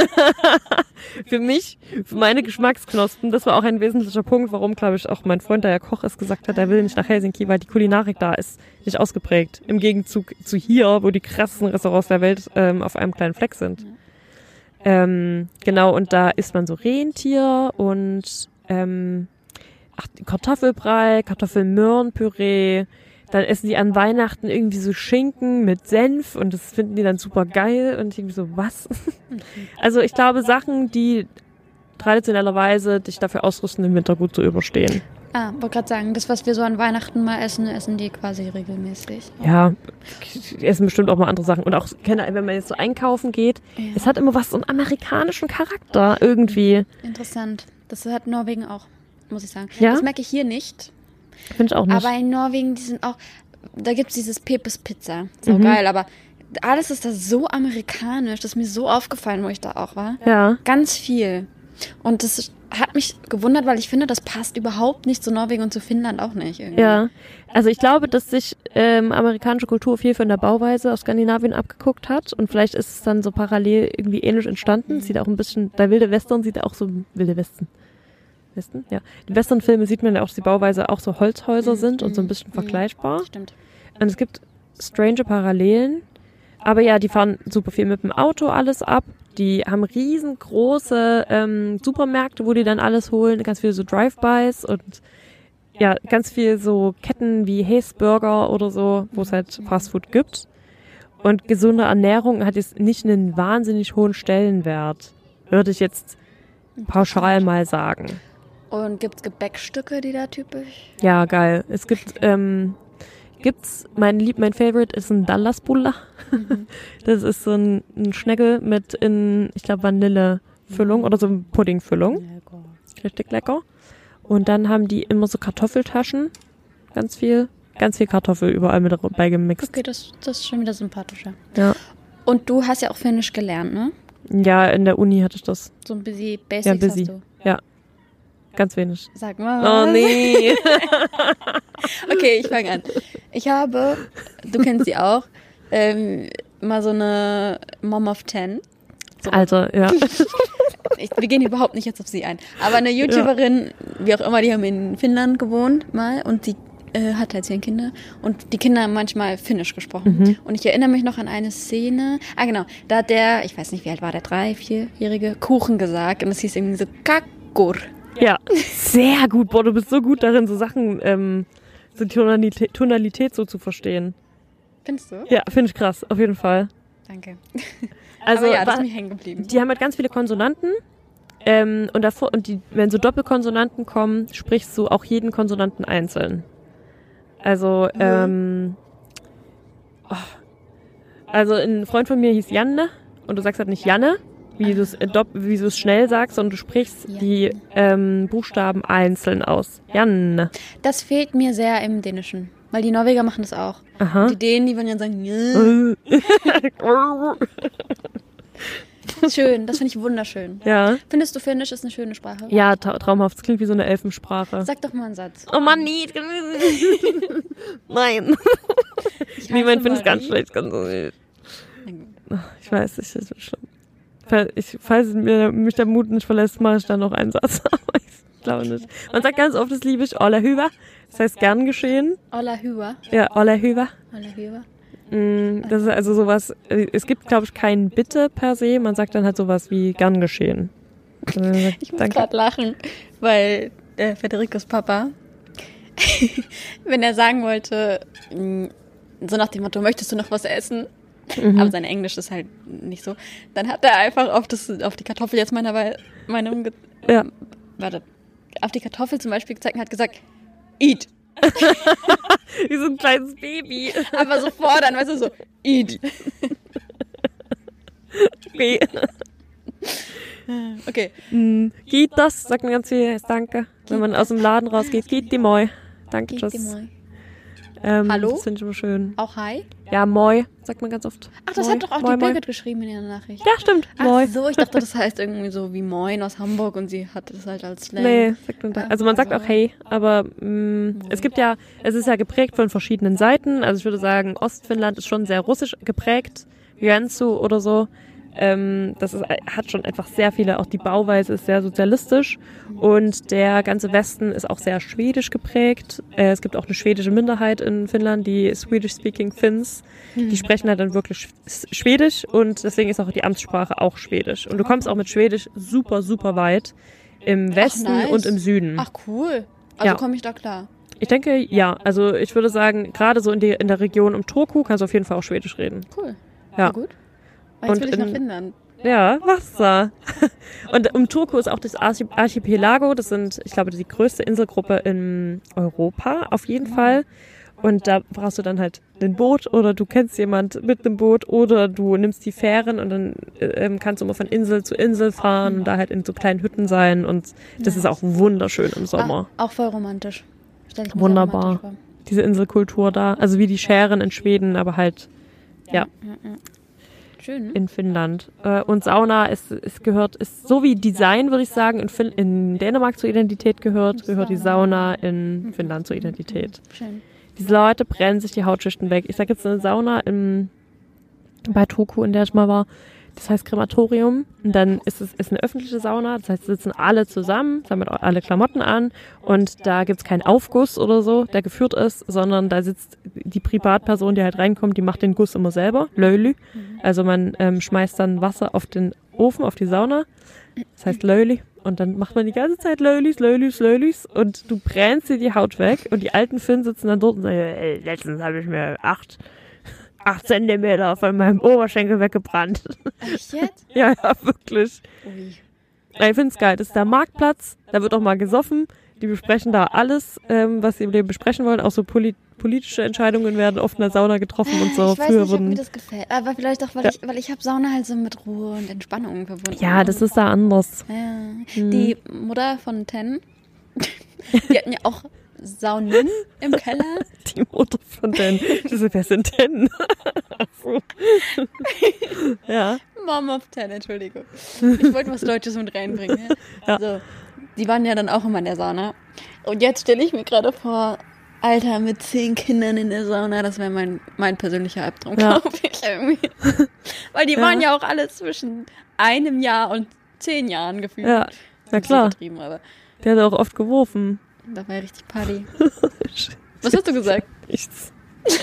Für meine Geschmacksknospen, das war auch ein wesentlicher Punkt, warum, glaube ich, auch mein Freund, der ja Koch ist, gesagt hat, er will nicht nach Helsinki, weil die Kulinarik da ist nicht ausgeprägt. Im Gegenzug zu hier, wo die krassesten Restaurants der Welt auf einem kleinen Fleck sind. Genau, und da isst man so Rentier und Kartoffelbrei, Kartoffelmöhrenpüree. Dann essen die an Weihnachten irgendwie so Schinken mit Senf und das finden die dann super geil. Und ich irgendwie so, was? Also ich glaube, Sachen, die traditionellerweise dich dafür ausrüsten, den Winter gut zu überstehen. Wollte gerade sagen, das, was wir so an Weihnachten mal essen die quasi regelmäßig. Ja, essen bestimmt auch mal andere Sachen. Und auch, wenn man jetzt so einkaufen geht, es hat immer so einen amerikanischen Charakter irgendwie. Interessant. Das hat Norwegen auch, muss ich sagen. Ja? Das merke ich hier nicht. Finde ich auch nicht. Aber in Norwegen, die sind auch, da gibt es dieses Pepes Pizza. So geil, aber alles ist da so amerikanisch. Das ist mir so aufgefallen, wo ich da auch war. Ja. Ganz viel. Und das hat mich gewundert, weil ich finde, das passt überhaupt nicht zu Norwegen und zu Finnland auch nicht. Irgendwie. Ja, also ich glaube, dass sich amerikanische Kultur viel von der Bauweise aus Skandinavien abgeguckt hat und vielleicht ist es dann so parallel irgendwie ähnlich entstanden. Sieht auch ein bisschen, der Wilde Western sieht auch so, Wilde Westen? Ja. Die Western-Filme sieht man ja auch, dass die Bauweise auch so Holzhäuser sind und so ein bisschen vergleichbar. Stimmt. Und es gibt strange Parallelen. Aber ja, die fahren super viel mit dem Auto alles ab. Die haben riesengroße Supermärkte, wo die dann alles holen. Ganz viele so Drive-Bys und ja, ganz viel so Ketten wie Hayes Burger oder so, wo es halt Fastfood gibt. Und gesunde Ernährung hat jetzt nicht einen wahnsinnig hohen Stellenwert, würde ich jetzt pauschal mal sagen. Und gibt's Gebäckstücke, die da typisch? Ja, geil. Es gibt, mein Favorite ist ein Dallasbulla. Das ist so ein Schneckel mit ich glaube, Vanillefüllung oder so Puddingfüllung. Richtig lecker. Und dann haben die immer so Kartoffeltaschen. Ganz viel Kartoffel überall mit dabei gemixt. Okay, das ist schon wieder sympathischer. Ja. Und du hast ja auch Finnisch gelernt, ne? Ja, in der Uni hatte ich das. So ein bisschen Basics hast du. Ja. Ganz wenig. Sag mal. Oh nee. Okay, ich fange an. Ich habe, du kennst sie auch, mal so eine Mom of 10. So. Alter, ja. Wir gehen überhaupt nicht jetzt auf sie ein. Aber eine YouTuberin, wie auch immer, die haben in Finnland gewohnt mal und die hat halt 10 Kinder und die Kinder haben manchmal Finnisch gesprochen. Und ich erinnere mich noch an eine Szene, genau, da hat ich weiß nicht, wie alt war der, 3-, 4-jährige, Kuchen gesagt und es hieß irgendwie so Kakkur. Ja, sehr gut. Boah, du bist so gut darin, so Sachen, so Tonalität so zu verstehen. Findest du? Ja, finde ich krass, auf jeden Fall. Danke. Also, aber ja, das ist mir hängen geblieben. Die haben halt ganz viele Konsonanten wenn so Doppelkonsonanten kommen, sprichst du auch jeden Konsonanten einzeln. Also, also ein Freund von mir hieß Janne und du sagst halt nicht Janne, wie du es schnell sagst, und du sprichst die Buchstaben einzeln aus. Janne. Das fehlt mir sehr im Dänischen, weil die Norweger machen das auch. Aha. Die Dänen, die würden ja sagen, schön, das finde ich wunderschön. Ja. Findest du Finnisch ist eine schöne Sprache? Ja, traumhaft. Es klingt wie so eine Elfensprache. Sag doch mal einen Satz. Oh Mann, nie. Nein. Niemand findet es ganz schlecht. Ich weiß nicht, das ist schlimm. Falls mich der Mut nicht verlässt, mache ich dann noch einen Satz. Aber ich glaube nicht. Man sagt ganz oft, das liebe ich, Olla hyvä. Das heißt gern geschehen. Olla hyvä. Ja, Olla hyvä. Olla hyvä. Das ist also sowas, es gibt, glaube ich, kein Bitte per se, man sagt dann halt sowas wie gern geschehen. Ich muss gerade lachen, weil Federicos Papa, wenn er sagen wollte, so nach dem Motto, möchtest du noch was essen? Aber sein Englisch ist halt nicht so. Dann hat er einfach auf die Kartoffel jetzt auf die Kartoffel zum Beispiel gezeigt und hat gesagt, eat. Wie so ein kleines Baby. Aber so fordern, weißt du, so, eat. Okay. Okay. Geht das, sagt man ganz viel, danke. Wenn man aus dem Laden rausgeht, geht die Moi. Danke, tschüss. Hallo? Das finde ich immer schön. Auch hi? Ja, Moi, sagt man ganz oft. Ach, das Moi, hat doch auch Moi, die Moi. Birgit geschrieben in ihrer Nachricht. Ja, stimmt. Moi. Ach so, ich dachte, das heißt irgendwie so wie Moin aus Hamburg und sie hat das halt als Slang. Nee, sagt man da. Also man sagt auch hey, aber es ist ja geprägt von verschiedenen Seiten. Also ich würde sagen, Ostfinnland ist schon sehr russisch geprägt. Joensuu oder so. Hat schon einfach sehr viele, auch die Bauweise ist sehr sozialistisch und der ganze Westen ist auch sehr schwedisch geprägt. Es gibt auch eine schwedische Minderheit in Finnland, die Swedish-speaking Finns. Die sprechen halt dann wirklich Schwedisch und deswegen ist auch die Amtssprache auch Schwedisch. Und du kommst auch mit Schwedisch super, super weit im Westen nice. und im Süden. Ach cool. Also Ja. komme ich da klar. Ich denke, ja. Also ich würde sagen, gerade so in der Region um Turku kannst du auf jeden Fall auch Schwedisch reden. Cool. Ja. Na gut. Jetzt will ich nach in- Finnland. Ja, Wasser. Und um Turku ist auch das Archipelago. Das sind, ich glaube, die größte Inselgruppe in Europa, auf jeden Fall. Und da brauchst du dann halt ein Boot oder du kennst jemand mit einem Boot oder du nimmst die Fähren und dann kannst du immer von Insel zu Insel fahren und da halt in so kleinen Hütten sein. Und das ist auch wunderschön im Sommer. Auch voll romantisch. Stell ich mir Wunderbar. sehr romantisch vor. Diese Inselkultur da. Also wie die Schären in Schweden, aber halt, ja. Schön. In Finnland. Und Sauna ist so wie Design, würde ich sagen, in Dänemark zur Identität gehört die Sauna in Finnland zur Identität. Schön. Diese Leute brennen sich die Hautschichten weg. Ich sage jetzt eine Sauna bei Turku, in der ich mal war. Das heißt Krematorium. Und dann ist eine öffentliche Sauna. Das heißt, sitzen alle zusammen, haben alle Klamotten an. Und da gibt's keinen Aufguss oder so, der geführt ist, sondern da sitzt die Privatperson, die halt reinkommt, die macht den Guss immer selber. Löli. Also man schmeißt dann Wasser auf den Ofen, auf die Sauna. Das heißt Löli. Und dann macht man die ganze Zeit Lölis. Und du brennst dir die Haut weg. Und die alten Finnen sitzen dann dort und sagen, letztens habe ich mir 8 Zentimeter von meinem Oberschenkel weggebrannt. Echt jetzt? Ja, wirklich. Ui. Ich finde es geil. Das ist der Marktplatz. Da wird auch mal gesoffen. Die besprechen da alles, was sie im Leben besprechen wollen. Auch so politische Entscheidungen werden oft in der Sauna getroffen und so. Ich weiß nicht, ob mir das gefällt. Aber vielleicht auch, weil ich habe Sauna halt so mit Ruhe und Entspannung verbunden. Ja, das ist da anders. Ja. Die Mutter von Ten, die hatten ja auch Saunen im Keller. Die Mutter von den. Wer sind denn? So. Ja. Mom of Ten, Entschuldigung. Ich wollte was Deutsches mit reinbringen. Ja. So, die waren ja dann auch immer in der Sauna. Und jetzt stelle ich mir gerade vor, Alter, mit 10 Kindern in der Sauna, das wäre mein persönlicher Albtraum, glaube ich irgendwie. Weil die waren ja auch alle zwischen 1 Jahr und 10 Jahren gefühlt. Ja, na klar. Aber Der hat auch oft geworfen. da war ja richtig Party. Was hast du gesagt? Nichts.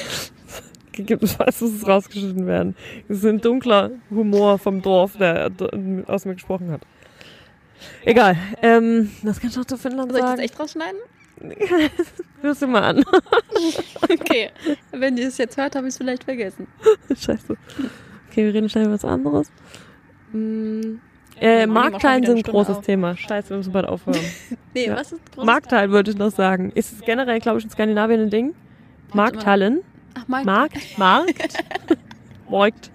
Es muss rausgeschnitten werden. Es ist ein dunkler Humor vom Dorf, der aus mir gesprochen hat. Egal. Was kann ich noch zu Finnland Soll ich das sagen? echt rausschneiden? Hörst du mal an. Okay. Wenn ihr es jetzt hört, habe ich es vielleicht vergessen. Scheiße. Okay, wir reden schnell über was anderes. machen Markthallen wieder sind eine ein großes Stunde auf. Thema. Scheiße, wir müssen bald aufhören. Nee, Ja. was ist groß? Markthallen wollte ich noch sagen. Ist es generell, glaube ich, in Skandinavien ein Ding? Markthallen? Ach, Markt. Markt? Markt?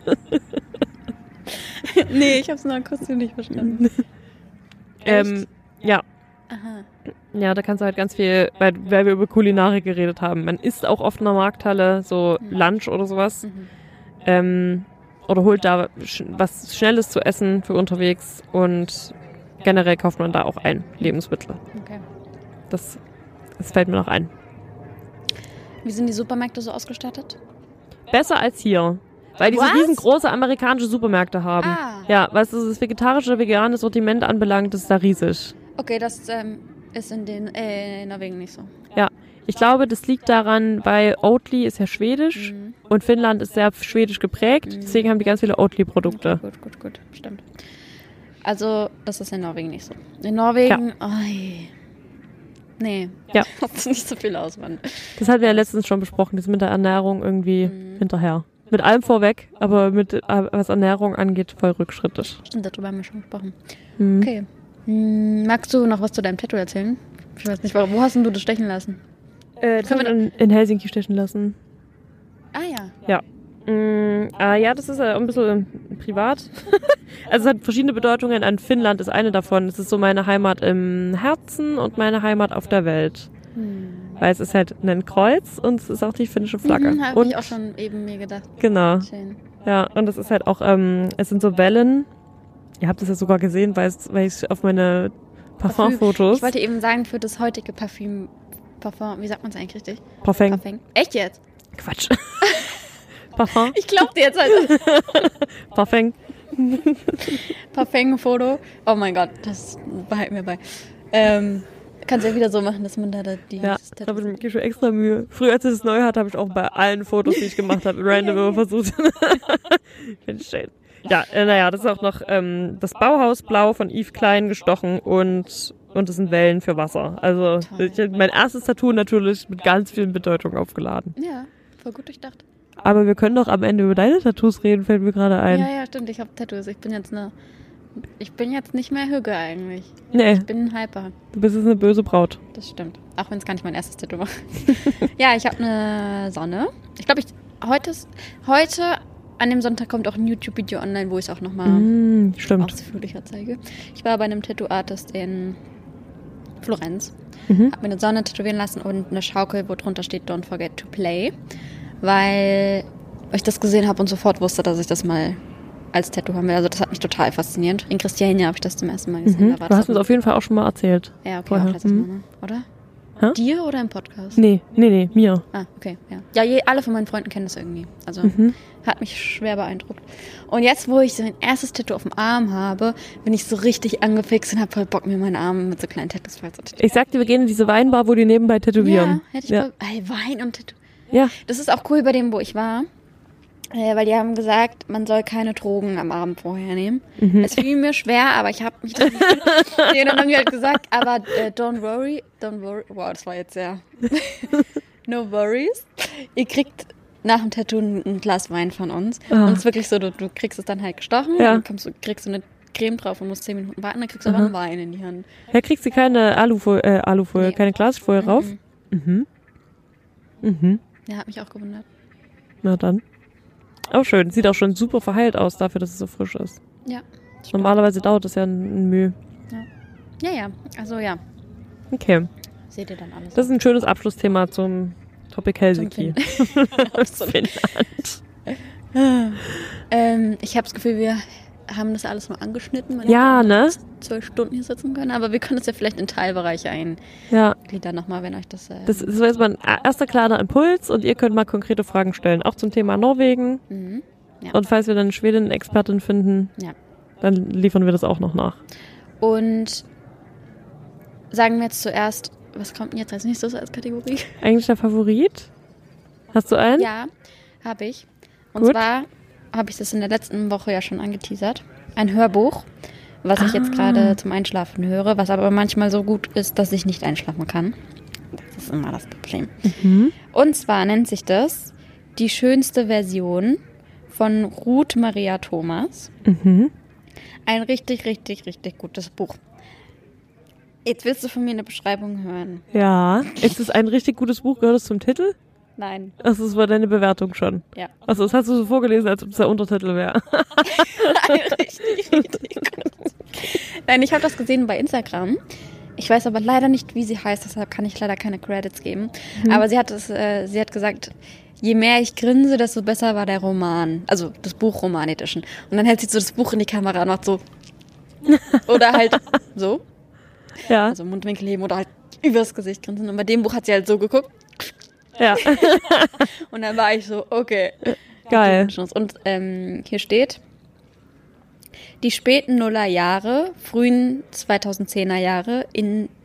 Nee, ich habe es nur akustisch nicht verstanden. Echt? Ja. Aha. Ja, da kannst du halt ganz viel, weil wir über Kulinarik geredet haben. Man isst auch oft in der Markthalle so Lunch oder sowas. Oder holt da was Schnelles zu essen für unterwegs und generell kauft man da auch ein, Lebensmittel. Okay. Das fällt mir noch ein. Wie sind die Supermärkte so ausgestattet? Besser als hier. Weil die so Was? riesengroße amerikanische Supermärkte haben. Ah. Ja, was das vegetarische, vegane Sortiment anbelangt, ist da riesig. Okay, das ist in Norwegen nicht so. Ja, Ich glaube, das liegt daran, weil Oatly ist ja schwedisch und Finnland ist sehr schwedisch geprägt. Deswegen haben die ganz viele Oatly-Produkte. Gut. Stimmt. Also, das ist in Norwegen nicht so. In Norwegen, nee, hast du nicht so viel Auswahl. Das hatten wir ja letztens schon besprochen, das mit der Ernährung irgendwie hinterher. Mit allem vorweg, aber was Ernährung angeht, voll rückschrittig. Stimmt, darüber haben wir schon gesprochen. Okay. Magst du noch was zu deinem Tattoo erzählen? Ich weiß nicht, wo hast denn du das stechen lassen? Das haben wir in Helsinki stechen lassen. Ah ja. Ja. Ja, das ist ein bisschen privat. Also es hat verschiedene Bedeutungen. An Finnland ist eine davon. Es ist so meine Heimat im Herzen und meine Heimat auf der Welt. Weil es ist halt ein Kreuz und es ist auch die finnische Flagge. Habe ich auch schon eben mir gedacht. Genau. Schön. Ja, und es ist halt auch, es sind so Wellen. Ihr habt es ja sogar gesehen, weil ich auf meine Parfumfotos... Ich wollte eben sagen, für das heutige Parfum, wie sagt man es eigentlich richtig? Parfum. Echt jetzt? Quatsch. Parfum. Ich glaub dir jetzt halt. Parfum. Parfum-Foto. Oh mein Gott, das behalten wir bei. Kannst ja wieder so machen, dass man da die... Ja, da habe ich mir schon extra Mühe. Früher, als ich es neu hatte, habe ich auch bei allen Fotos, die ich gemacht habe, random immer versucht. Finde ich schön. Ja, naja, das ist auch noch das Bauhausblau von Yves Klein gestochen und es sind Wellen für Wasser. Also mein erstes Tattoo natürlich mit ganz vielen Bedeutungen aufgeladen. Ja, voll gut durchdacht. Aber wir können doch am Ende über deine Tattoos reden, fällt mir gerade ein. Ja, stimmt, ich habe Tattoos. Ich bin jetzt nicht mehr Hügge eigentlich. Nee. Ich bin ein Hyper. Du bist jetzt eine böse Braut. Das stimmt. Auch wenn es gar nicht mein erstes Tattoo war. Ja, ich habe eine Sonne. Ich glaube, heute an dem Sonntag kommt auch ein YouTube-Video online, wo ich es auch nochmal ausführlicher zeige. Ich war bei einem Tattoo-Artist in Florenz. Habe mir eine Sonne tätowieren lassen und eine Schaukel, wo drunter steht Don't forget to play. Weil ich das gesehen habe und sofort wusste, dass ich das mal als Tattoo haben will. Also das hat mich total fasziniert. In Christiania habe ich das zum ersten Mal gesehen. Du hast uns auf jeden Fall auch schon mal erzählt. Ja, okay, auch letztes Mal, oder? Hä? Dir oder im Podcast? Nee, mir. Ah, okay, ja. Ja, alle von meinen Freunden kennen das irgendwie. Also hat mich schwer beeindruckt. Und jetzt, wo ich so ein erstes Tattoo auf dem Arm habe, bin ich so richtig angefixt und habe voll Bock, mir meinen Arm mit so kleinen Tattoos voll zu tätowieren. Ich sagte, wir gehen in diese Weinbar, wo die nebenbei tätowieren. Ja, hätte ich voll... Wein und Tattoo. Ja. Das ist auch cool bei dem, wo ich war. Weil die haben gesagt, man soll keine Drogen am Abend vorher nehmen. Es fiel mir schwer, aber ich habe mich dann nicht... Und dann haben die halt gesagt, aber don't worry. Wow, das war jetzt sehr... No worries. Ihr kriegt nach dem Tattoo ein Glas Wein von uns. Und es ist wirklich so, du kriegst es dann halt gestochen, dann kriegst du eine Creme drauf und musst 10 Minuten warten, dann kriegst du aber einen Wein in die Hand. Ja, kriegst du keine Alufolie, keine Glasfolie rauf? Ja, hat mich auch gewundert. Na dann. Auch schön. Sieht auch schon super verheilt aus, dafür, dass es so frisch ist. Ja. Normalerweise dauert das ja ein Mühe. Ja. Also ja. Okay. Seht ihr dann alles. Das ist ein schönes Abschlussthema zum Topic Helsinki. Aus Finnland. Ich habe das Gefühl, wir haben das alles mal angeschnitten. Ja, ne? 12 Stunden hier sitzen können, aber wir können es ja vielleicht in Teilbereiche eingliedern nochmal, wenn euch das... Das ist jetzt mal ein erster kleiner Impuls und ihr könnt mal konkrete Fragen stellen, auch zum Thema Norwegen. Ja. Und falls wir dann eine Schwedin-Expertin finden, dann liefern wir das auch noch nach. Und sagen wir jetzt zuerst, was kommt denn jetzt als nächstes als Kategorie? Eigentlich der Favorit? Hast du einen? Ja, habe ich. Und zwar habe ich das in der letzten Woche ja schon angeteasert. Ein Hörbuch, was ich jetzt gerade zum Einschlafen höre, was aber manchmal so gut ist, dass ich nicht einschlafen kann. Das ist immer das Problem. Und zwar nennt sich das Die schönste Version von Ruth Maria Thomas. Ein richtig, richtig, richtig gutes Buch. Jetzt willst du von mir eine Beschreibung hören. Ja. Ist es ein richtig gutes Buch? Gehört es zum Titel? Nein. Also das war deine Bewertung schon? Ja. Also das hast du so vorgelesen, als ob es der Untertitel wäre. Richtig gut. Nein, ich habe das gesehen bei Instagram. Ich weiß aber leider nicht, wie sie heißt, deshalb kann ich leider keine Credits geben. Aber sie hat gesagt, je mehr ich grinse, desto besser war der Roman. Also das Buch Roman Edition. Und dann hält sie so das Buch in die Kamera und macht so. Oder halt so. Ja. Also Mundwinkel heben oder halt übers Gesicht grinsen. Und bei dem Buch hat sie halt so geguckt. Ja. Und dann war ich so, okay. Geil. Und hier steht, die späten Nullerjahre, frühen 2010er Jahre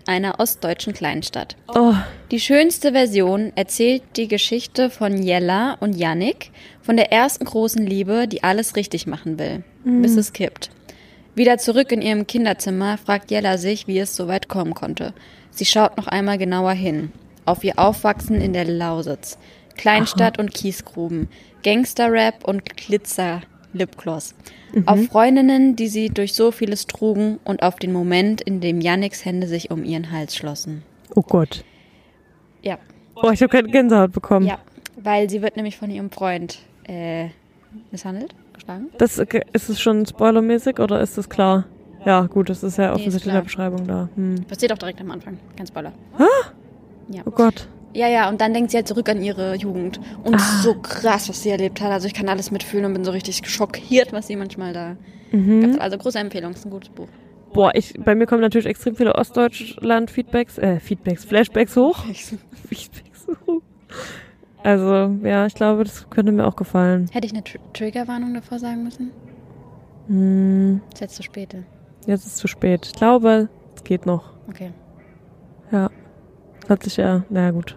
einer ostdeutschen Kleinstadt. Oh, Die schönste Version erzählt die Geschichte von Jella und Yannick, von der ersten großen Liebe, die alles richtig machen will, bis es kippt. Wieder zurück in ihrem Kinderzimmer fragt Jella sich, wie es so weit kommen konnte. Sie schaut noch einmal genauer hin. Auf ihr Aufwachsen in der Lausitz. Kleinstadt und Kiesgruben. Gangster-Rap und Glitzer-Lipgloss. Auf Freundinnen, die sie durch so vieles trugen und auf den Moment, in dem Yannicks Hände sich um ihren Hals schlossen. oh Gott. Ja, Oh, ich habe keine Gänsehaut bekommen. ja, weil sie wird nämlich von ihrem Freund misshandelt, geschlagen. Ist es schon spoilermäßig oder ist das klar? Ja, gut, das ist ja offensichtlich in klar. der Beschreibung da. Passiert auch direkt am Anfang, kein Spoiler. Ja. Oh Gott. Ja, und dann denkt sie halt zurück an ihre Jugend. Und so krass, was sie erlebt hat. Also ich kann alles mitfühlen und bin so richtig schockiert, was sie manchmal da gab. Also große Empfehlung, ist ein gutes Buch. Boah, bei mir kommen natürlich extrem viele Ostdeutschland-Flashbacks hoch. Feedbacks hoch. Also, ja, ich glaube, das könnte mir auch gefallen. Hätte ich eine Triggerwarnung davor sagen müssen? Ist jetzt zu spät. Jetzt ist es zu spät. Ich glaube, es geht noch. Okay. Ja. Hat sich ja, naja, gut.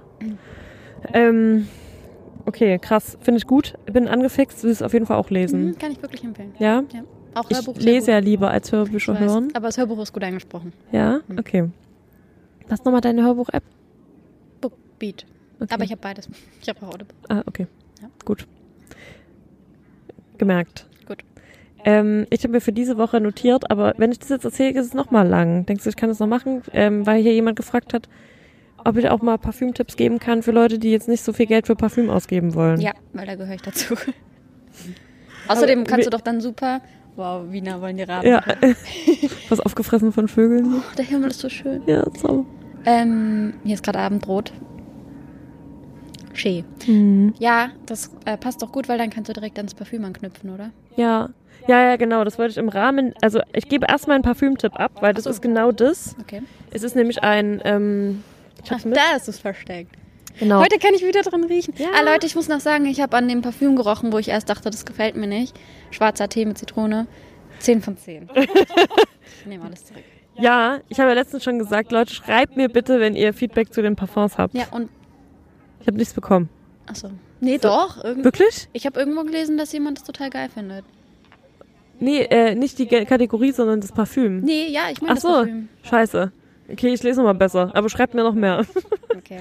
Okay, krass. Finde ich gut. Bin angefixt. Will es auf jeden Fall auch lesen. Kann ich wirklich empfehlen. Ja? Ja. Auch Ich Hörbuch. lese ja lieber als Hörbücher Ich weiß, hören. aber das Hörbuch ist gut angesprochen. Ja? Okay. Was ist nochmal deine Hörbuch-App? Bookbeat. Okay. Aber ich habe beides. Ich habe auch Audible. Ah, okay. Ja. Gut. Gemerkt. Gut. Ich habe mir für diese Woche notiert, aber wenn ich das jetzt erzähle, ist es nochmal lang. Denkst du, ich kann das noch machen? Weil hier jemand gefragt hat, ob ich auch mal Parfümtipps geben kann für Leute, die jetzt nicht so viel Geld für Parfüm ausgeben wollen. Ja, weil da gehöre ich dazu. Außerdem kannst du doch dann super... Wow, Wiener wollen die Raben. Ja. Was aufgefressen von Vögeln. Oh, der Himmel ist so schön. Ja, so. Hier ist gerade Abendrot. Schee. Ja, das passt doch gut, weil dann kannst du direkt ans Parfüm anknüpfen, oder? Ja. Ja, genau. Das wollte ich im Rahmen... Also ich gebe erstmal einen Parfümtipp ab, weil das ist genau das. Okay. Es ist nämlich ein... Ach, da ist es versteckt. Genau. Heute kann ich wieder dran riechen. Ja. Ah, Leute, ich muss noch sagen, ich habe an dem Parfüm gerochen, wo ich erst dachte, das gefällt mir nicht. Schwarzer Tee mit Zitrone. 10 von 10. Ich nehme alles zurück. Ja, ich habe ja letztens schon gesagt, Leute, schreibt mir bitte, wenn ihr Feedback zu den Parfums habt. Ja, und... Ich habe nichts bekommen. Achso. Nee, doch. Wirklich? Ich habe irgendwo gelesen, dass jemand das total geil findet. Nee, nicht die Kategorie, sondern das Parfüm. Nee, ja, ich meine Ach das so, Parfüm. scheiße. Okay, ich lese nochmal besser, aber schreibt mir noch mehr. Okay.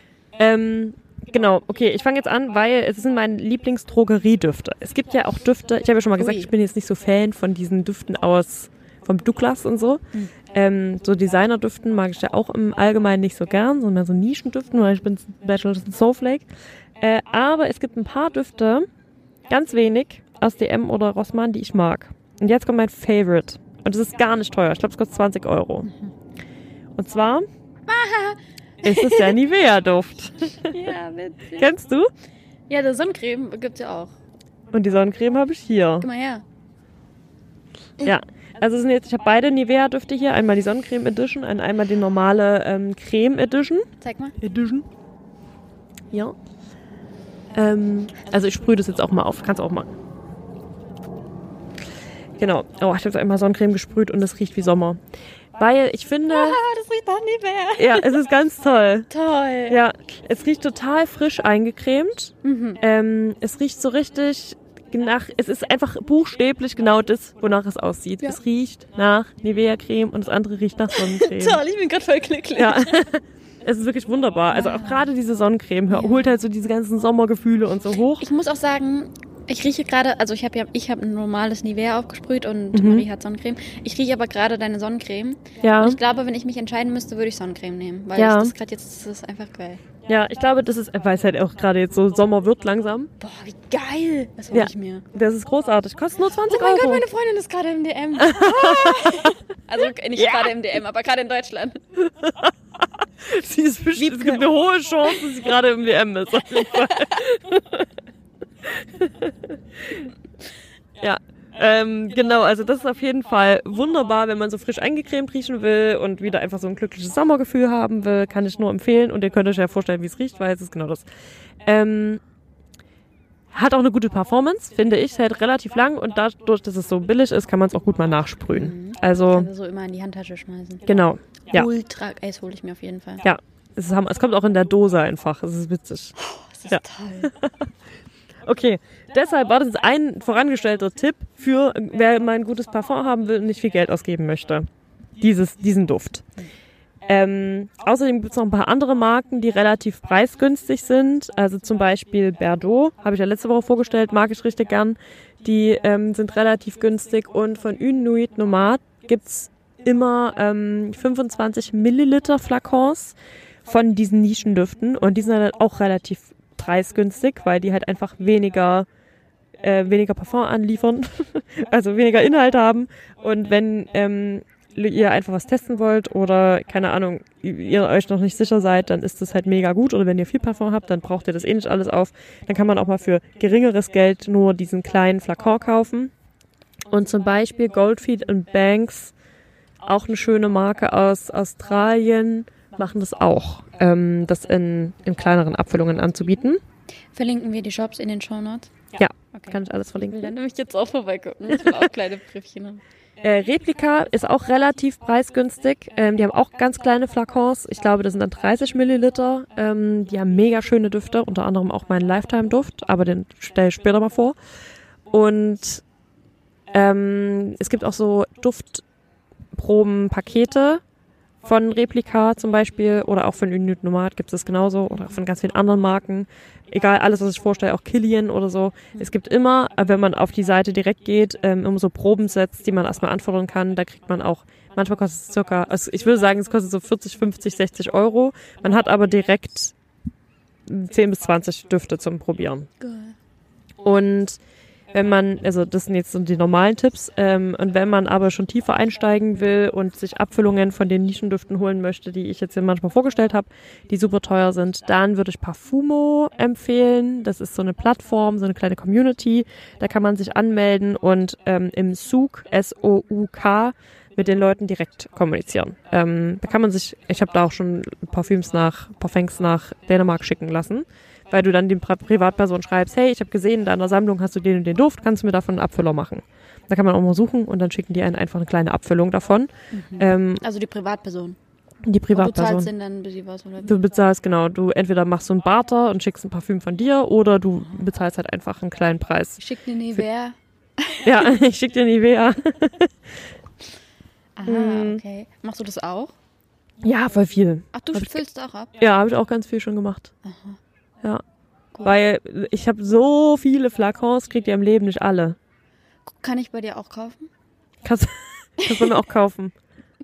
Genau, okay, ich fange jetzt an, weil es sind meine Lieblingsdrogeriedüfte. Es gibt ja auch Düfte, ich habe ja schon mal gesagt, Ui. ich bin jetzt nicht so Fan von diesen Düften vom Douglas und so. So Designerdüften mag ich ja auch im Allgemeinen nicht so gern, sondern so Nischendüften, weil ich bin Bachelor Snowflake. Aber es gibt ein paar Düfte, ganz wenig, aus DM oder Rossmann, die ich mag. Und jetzt kommt mein Favorite. Und es ist gar nicht teuer, ich glaube, es kostet 20 €. Und zwar ist es der Nivea-Duft. Ja, witzig. Kennst du? Ja, der Sonnencreme gibt's ja auch. Und die Sonnencreme habe ich hier. Guck mal her. Ja, also ich habe beide Nivea-Düfte hier. Einmal die Sonnencreme Edition und einmal die normale Creme Edition. Zeig mal. Ja. Also ich sprühe das jetzt auch mal auf. Kannst du auch machen. Genau. Oh, ich habe jetzt einmal Sonnencreme gesprüht und es riecht wie Sommer. Weil ich finde... das riecht doch nie mehr. Ja, es ist ganz toll. Toll. Ja, es riecht total frisch eingecremt. Es riecht so richtig es ist einfach buchstäblich genau das, wonach es aussieht. Ja. Es riecht nach Nivea-Creme und das andere riecht nach Sonnencreme. Toll, ich bin gerade voll glücklich. Ja, es ist wirklich wunderbar. Also auch gerade diese Sonnencreme holt halt so diese ganzen Sommergefühle und so hoch. Ich muss auch sagen, ich rieche gerade, also ich habe ein normales Nivea aufgesprüht und Marie hat Sonnencreme. Ich rieche aber gerade deine Sonnencreme. Ja. Und ich glaube, wenn ich mich entscheiden müsste, würde ich Sonnencreme nehmen. Weil Ja. das ist einfach geil. Ja, ich glaube, das ist, weil es halt auch gerade jetzt so Sommer wird langsam. Boah, wie geil. Das hole Ja. ich mir. Das ist großartig. Kostet nur 20 Oh mein €. Gott, meine Freundin ist gerade im DM. Also nicht gerade im DM, aber gerade in Deutschland. Sie ist bestimmt, es gibt eine hohe Chance, dass sie gerade im DM ist. Auf jeden Fall. Ja, genau, also das ist auf jeden Fall wunderbar, wenn man so frisch eingecremt riechen will und wieder einfach so ein glückliches Sommergefühl haben will, kann ich nur empfehlen und ihr könnt euch ja vorstellen, wie es riecht, weil es ist genau das. Hat auch eine gute Performance, finde ich. Hält relativ lang und dadurch, dass es so billig ist, kann man es auch gut mal nachsprühen. Also Kannst du so immer in die Handtasche schmeißen. genau. Ja. Ultra, das hole ich mir auf jeden Fall. Ja. Es kommt auch in der Dose einfach. Es ist witzig. Das ist toll. Okay, deshalb war das jetzt ein vorangestellter Tipp für, wer mal ein gutes Parfum haben will und nicht viel Geld ausgeben möchte. Diesen Duft. Außerdem gibt es noch ein paar andere Marken, die relativ preisgünstig sind. Also zum Beispiel Berdot, habe ich ja letzte Woche vorgestellt, mag ich richtig gern. Die sind relativ günstig. Und von Une Nuit Nomade gibt's immer 25 Milliliter Flakons von diesen Nischendüften. Und die sind dann auch relativ preisgünstig, weil die halt einfach weniger Parfum anliefern, also weniger Inhalt haben. Und wenn ihr einfach was testen wollt oder, keine Ahnung, ihr euch noch nicht sicher seid, dann ist das halt mega gut. Oder wenn ihr viel Parfum habt, dann braucht ihr das eh nicht alles auf. Dann kann man auch mal für geringeres Geld nur diesen kleinen Flakon kaufen. Und zum Beispiel Goldfeet & Banks, auch eine schöne Marke aus Australien, machen das auch, das in kleineren Abfüllungen anzubieten. Verlinken wir die Shops in den Shownotes? Ja, Okay. kann ich alles Ich will verlinken. dann nämlich jetzt auch vorbeigucken. Ich will auch kleine Briefchen haben. Replika ist auch relativ preisgünstig. Die haben auch ganz kleine Flakons. Ich glaube, das sind dann 30 Milliliter. Die haben mega schöne Düfte, unter anderem auch meinen Lifetime-Duft, aber den stelle ich später mal vor. Und es gibt auch so Duftprobenpakete von Replika zum Beispiel oder auch von Une Nuit Nomade gibt es genauso oder auch von ganz vielen anderen Marken. Egal, alles, was ich vorstelle, auch Kilian oder so. Es gibt immer, wenn man auf die Seite direkt geht, immer so Probensets, die man erstmal anfordern kann. Da kriegt man auch, manchmal kostet es circa, also ich würde sagen, es kostet so 40, 50, 60 Euro. Man hat aber direkt 10 bis 20 Düfte zum Probieren. Geil. Und wenn man, also das sind jetzt so die normalen Tipps, und wenn man aber schon tiefer einsteigen will und sich Abfüllungen von den Nischendüften holen möchte, die ich jetzt hier manchmal vorgestellt habe, die super teuer sind, dann würde ich Parfumo empfehlen. Das ist so eine Plattform, so eine kleine Community. Da kann man sich anmelden und im Souk, S-O-U-K, mit den Leuten direkt kommunizieren. Da kann man sich, ich habe da auch schon Parfums nach Dänemark schicken lassen, weil du dann die Privatperson schreibst, hey, ich habe gesehen, in deiner Sammlung hast du den und den Duft, kannst du mir davon einen Abfüller machen? Da kann man auch mal suchen und dann schicken die einen einfach eine kleine Abfüllung davon. Also die Privatperson. Die Und du Privatperson. zahlst denen dann ein bisschen was, oder wie? Du bezahlst, genau, du entweder machst so einen Barter und schickst ein Parfüm von dir oder du bezahlst halt einfach einen kleinen Preis. Schick dir Nivea. Ja, ich schick dir Nivea. Aha, okay. Machst du das auch? Ja, voll viel. Ach, du füllst auch ab? Ja, habe ich auch ganz viel schon gemacht. Aha. Ja. Cool. Weil ich habe so viele Flakons, kriegt ihr im Leben nicht alle. Kann ich bei dir auch kaufen? Kannst du mir auch kaufen.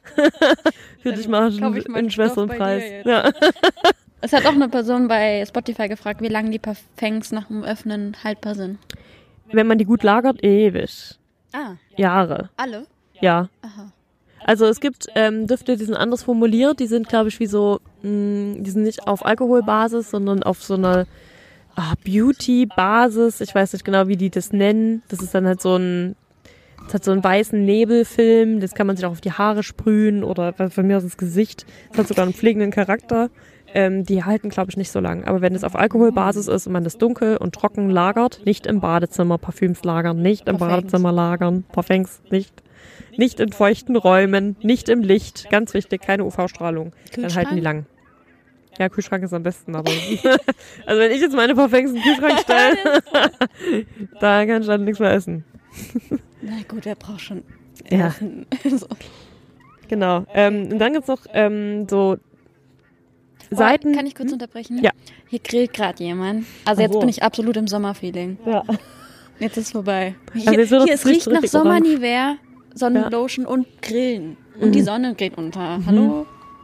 Für Dann dich mache ich kauf ich einen meinen schwächeren Stoff bei Preis. dir jetzt. Ja. Es hat auch eine Person bei Spotify gefragt, wie lange die Parfums nach dem Öffnen haltbar sind. Wenn man die gut lagert, ewig. Ah, Jahre. alle? Ja. Aha. Also es gibt Düfte, die sind anders formuliert. Die sind, glaube ich, wie so, die sind nicht auf Alkoholbasis, sondern auf so einer Beauty-Basis. Ich weiß nicht genau, wie die das nennen. Das ist dann halt es hat so einen weißen Nebelfilm. Das kann man sich auch auf die Haare sprühen oder von mir aus ins Gesicht. Das hat sogar einen pflegenden Charakter. Die halten, glaube ich, nicht so lang. Aber wenn es auf Alkoholbasis ist und man das dunkel und trocken lagert, nicht im Badezimmer Parfüms lagern, nicht im Parfums. Badezimmer lagern, Parfums nicht in feuchten Räumen, nicht im Licht, ganz wichtig, keine UV-Strahlung. Dann halten die lang. Ja, Kühlschrank ist am besten, aber also wenn ich jetzt meine Parfums in den Kühlschrank stelle, da kann ich dann nichts mehr essen. Na gut, wer braucht schon Ja. Essen? So. Genau. Und dann gibt's noch so Seiten. Kann ich kurz unterbrechen? Ja. Hier grillt gerade jemand. Also jetzt Ach so. bin ich absolut im Sommerfeeling. Ja. Jetzt ist vorbei. Also jetzt wird Hier das es riecht nach richtig orange. Sommernivea, Sonnenlotion und Grillen. Und die Sonne geht unter. Hallo?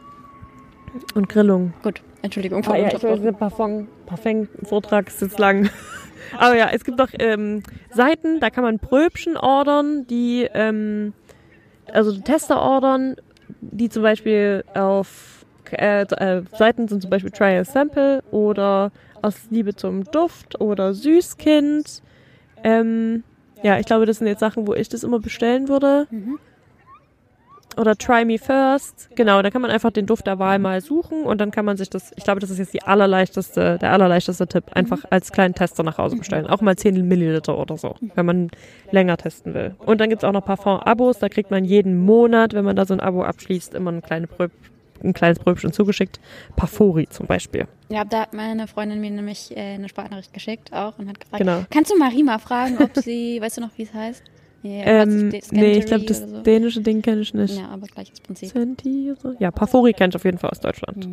Und Grillung. Gut, Entschuldigung. Ah, ja, ich weiß, der Parfum-Vortrag ist jetzt lang. Aber ja, es gibt noch Seiten, da kann man Pröbchen ordern, die, also Tester ordern, die zum Beispiel auf Seiten sind zum Beispiel Try a Sample oder Aus Liebe zum Duft oder Süßkind. Ja, ich glaube, das sind jetzt Sachen, wo ich das immer bestellen würde. Oder Try Me First. Genau, da kann man einfach den Duft der Wahl mal suchen und dann kann man sich das, ich glaube, das ist jetzt der allerleichteste Tipp, einfach als kleinen Tester nach Hause bestellen. Auch mal 10 Milliliter oder so, wenn man länger testen will. Und dann gibt es auch noch Parfum-Abos, da kriegt man jeden Monat, wenn man da so ein Abo abschließt, immer ein kleines Pröbchen zugeschickt. Parfori zum Beispiel. Ja, da hat meine Freundin mir nämlich eine Sprachnachricht geschickt auch und hat gefragt, kannst du Marima fragen, ob sie, weißt du noch, wie es heißt? Ja, nee, ich glaube, das so. Dänische Ding kenne ich nicht. Ja, aber gleiches Prinzip. Ja, Parfori kenne ich auf jeden Fall aus Deutschland.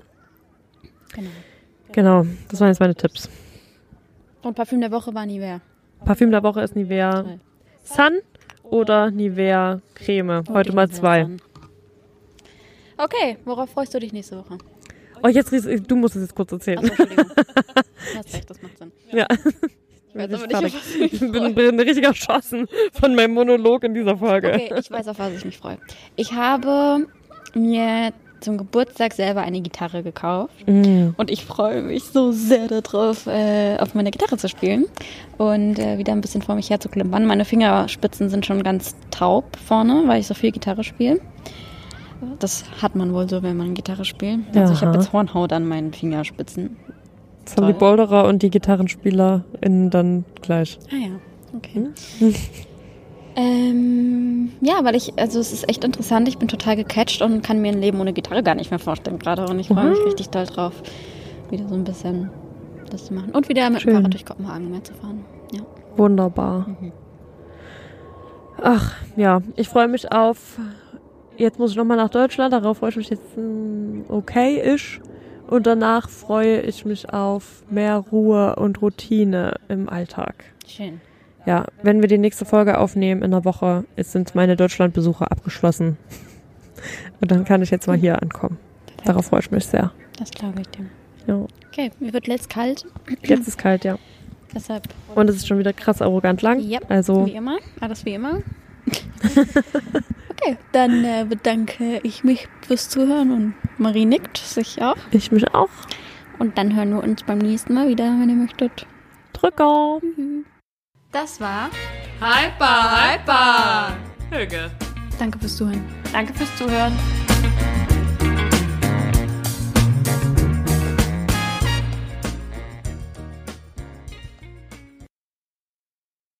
Genau, das waren jetzt meine Tipps. Und Parfüm der Woche war Nivea. Parfüm der Woche ist Nivea Sun oder Nivea Creme. Heute mal 2. Okay, worauf freust du dich nächste Woche? Oh, du musst es jetzt kurz erzählen. Achso, Entschuldigung. Du hast recht, das macht Sinn. Ja. Ich bin richtig erschossen von meinem Monolog in dieser Folge. Okay, ich weiß, auf was ich mich freue. Ich habe mir zum Geburtstag selber eine Gitarre gekauft und ich freue mich so sehr darauf, auf meine Gitarre zu spielen und wieder ein bisschen vor mich her zu klimpern. Meine Fingerspitzen sind schon ganz taub vorne, weil ich so viel Gitarre spiele. Das hat man wohl so, wenn man Gitarre spielt. Also ich habe jetzt Hornhaut an meinen Fingerspitzen. Das haben die Boulderer und die GitarrenspielerInnen dann gleich. Ah ja, okay. Ja, weil es ist echt interessant. Ich bin total gecatcht und kann mir ein Leben ohne Gitarre gar nicht mehr vorstellen gerade. Und ich freue mich richtig doll drauf, wieder so ein bisschen das zu machen. Und wieder mit dem Fahrrad durch Kopenhagen mehr zu fahren. Ja. Wunderbar. Ach, ja, ich freue mich auf... Jetzt muss ich nochmal nach Deutschland, darauf freue ich mich jetzt okay-ish. Und danach freue ich mich auf mehr Ruhe und Routine im Alltag. Schön. Ja, wenn wir die nächste Folge aufnehmen in einer Woche, sind meine Deutschlandbesuche abgeschlossen. Und dann kann ich jetzt mal hier ankommen. Perfekt. Darauf freue ich mich sehr. Das glaube ich dir. Ja. Okay, mir wird jetzt kalt. Jetzt ist kalt, ja. Deshalb. Und es ist schon wieder krass arrogant lang. Ja, also wie immer. Alles wie immer. Okay, dann bedanke ich mich fürs Zuhören und Marie nickt sich auch. Ich mich auch. Und dann hören wir uns beim nächsten Mal wieder, wenn ihr möchtet. Drücker. Das war Hyper. Höge. Danke fürs Zuhören. Danke fürs Zuhören.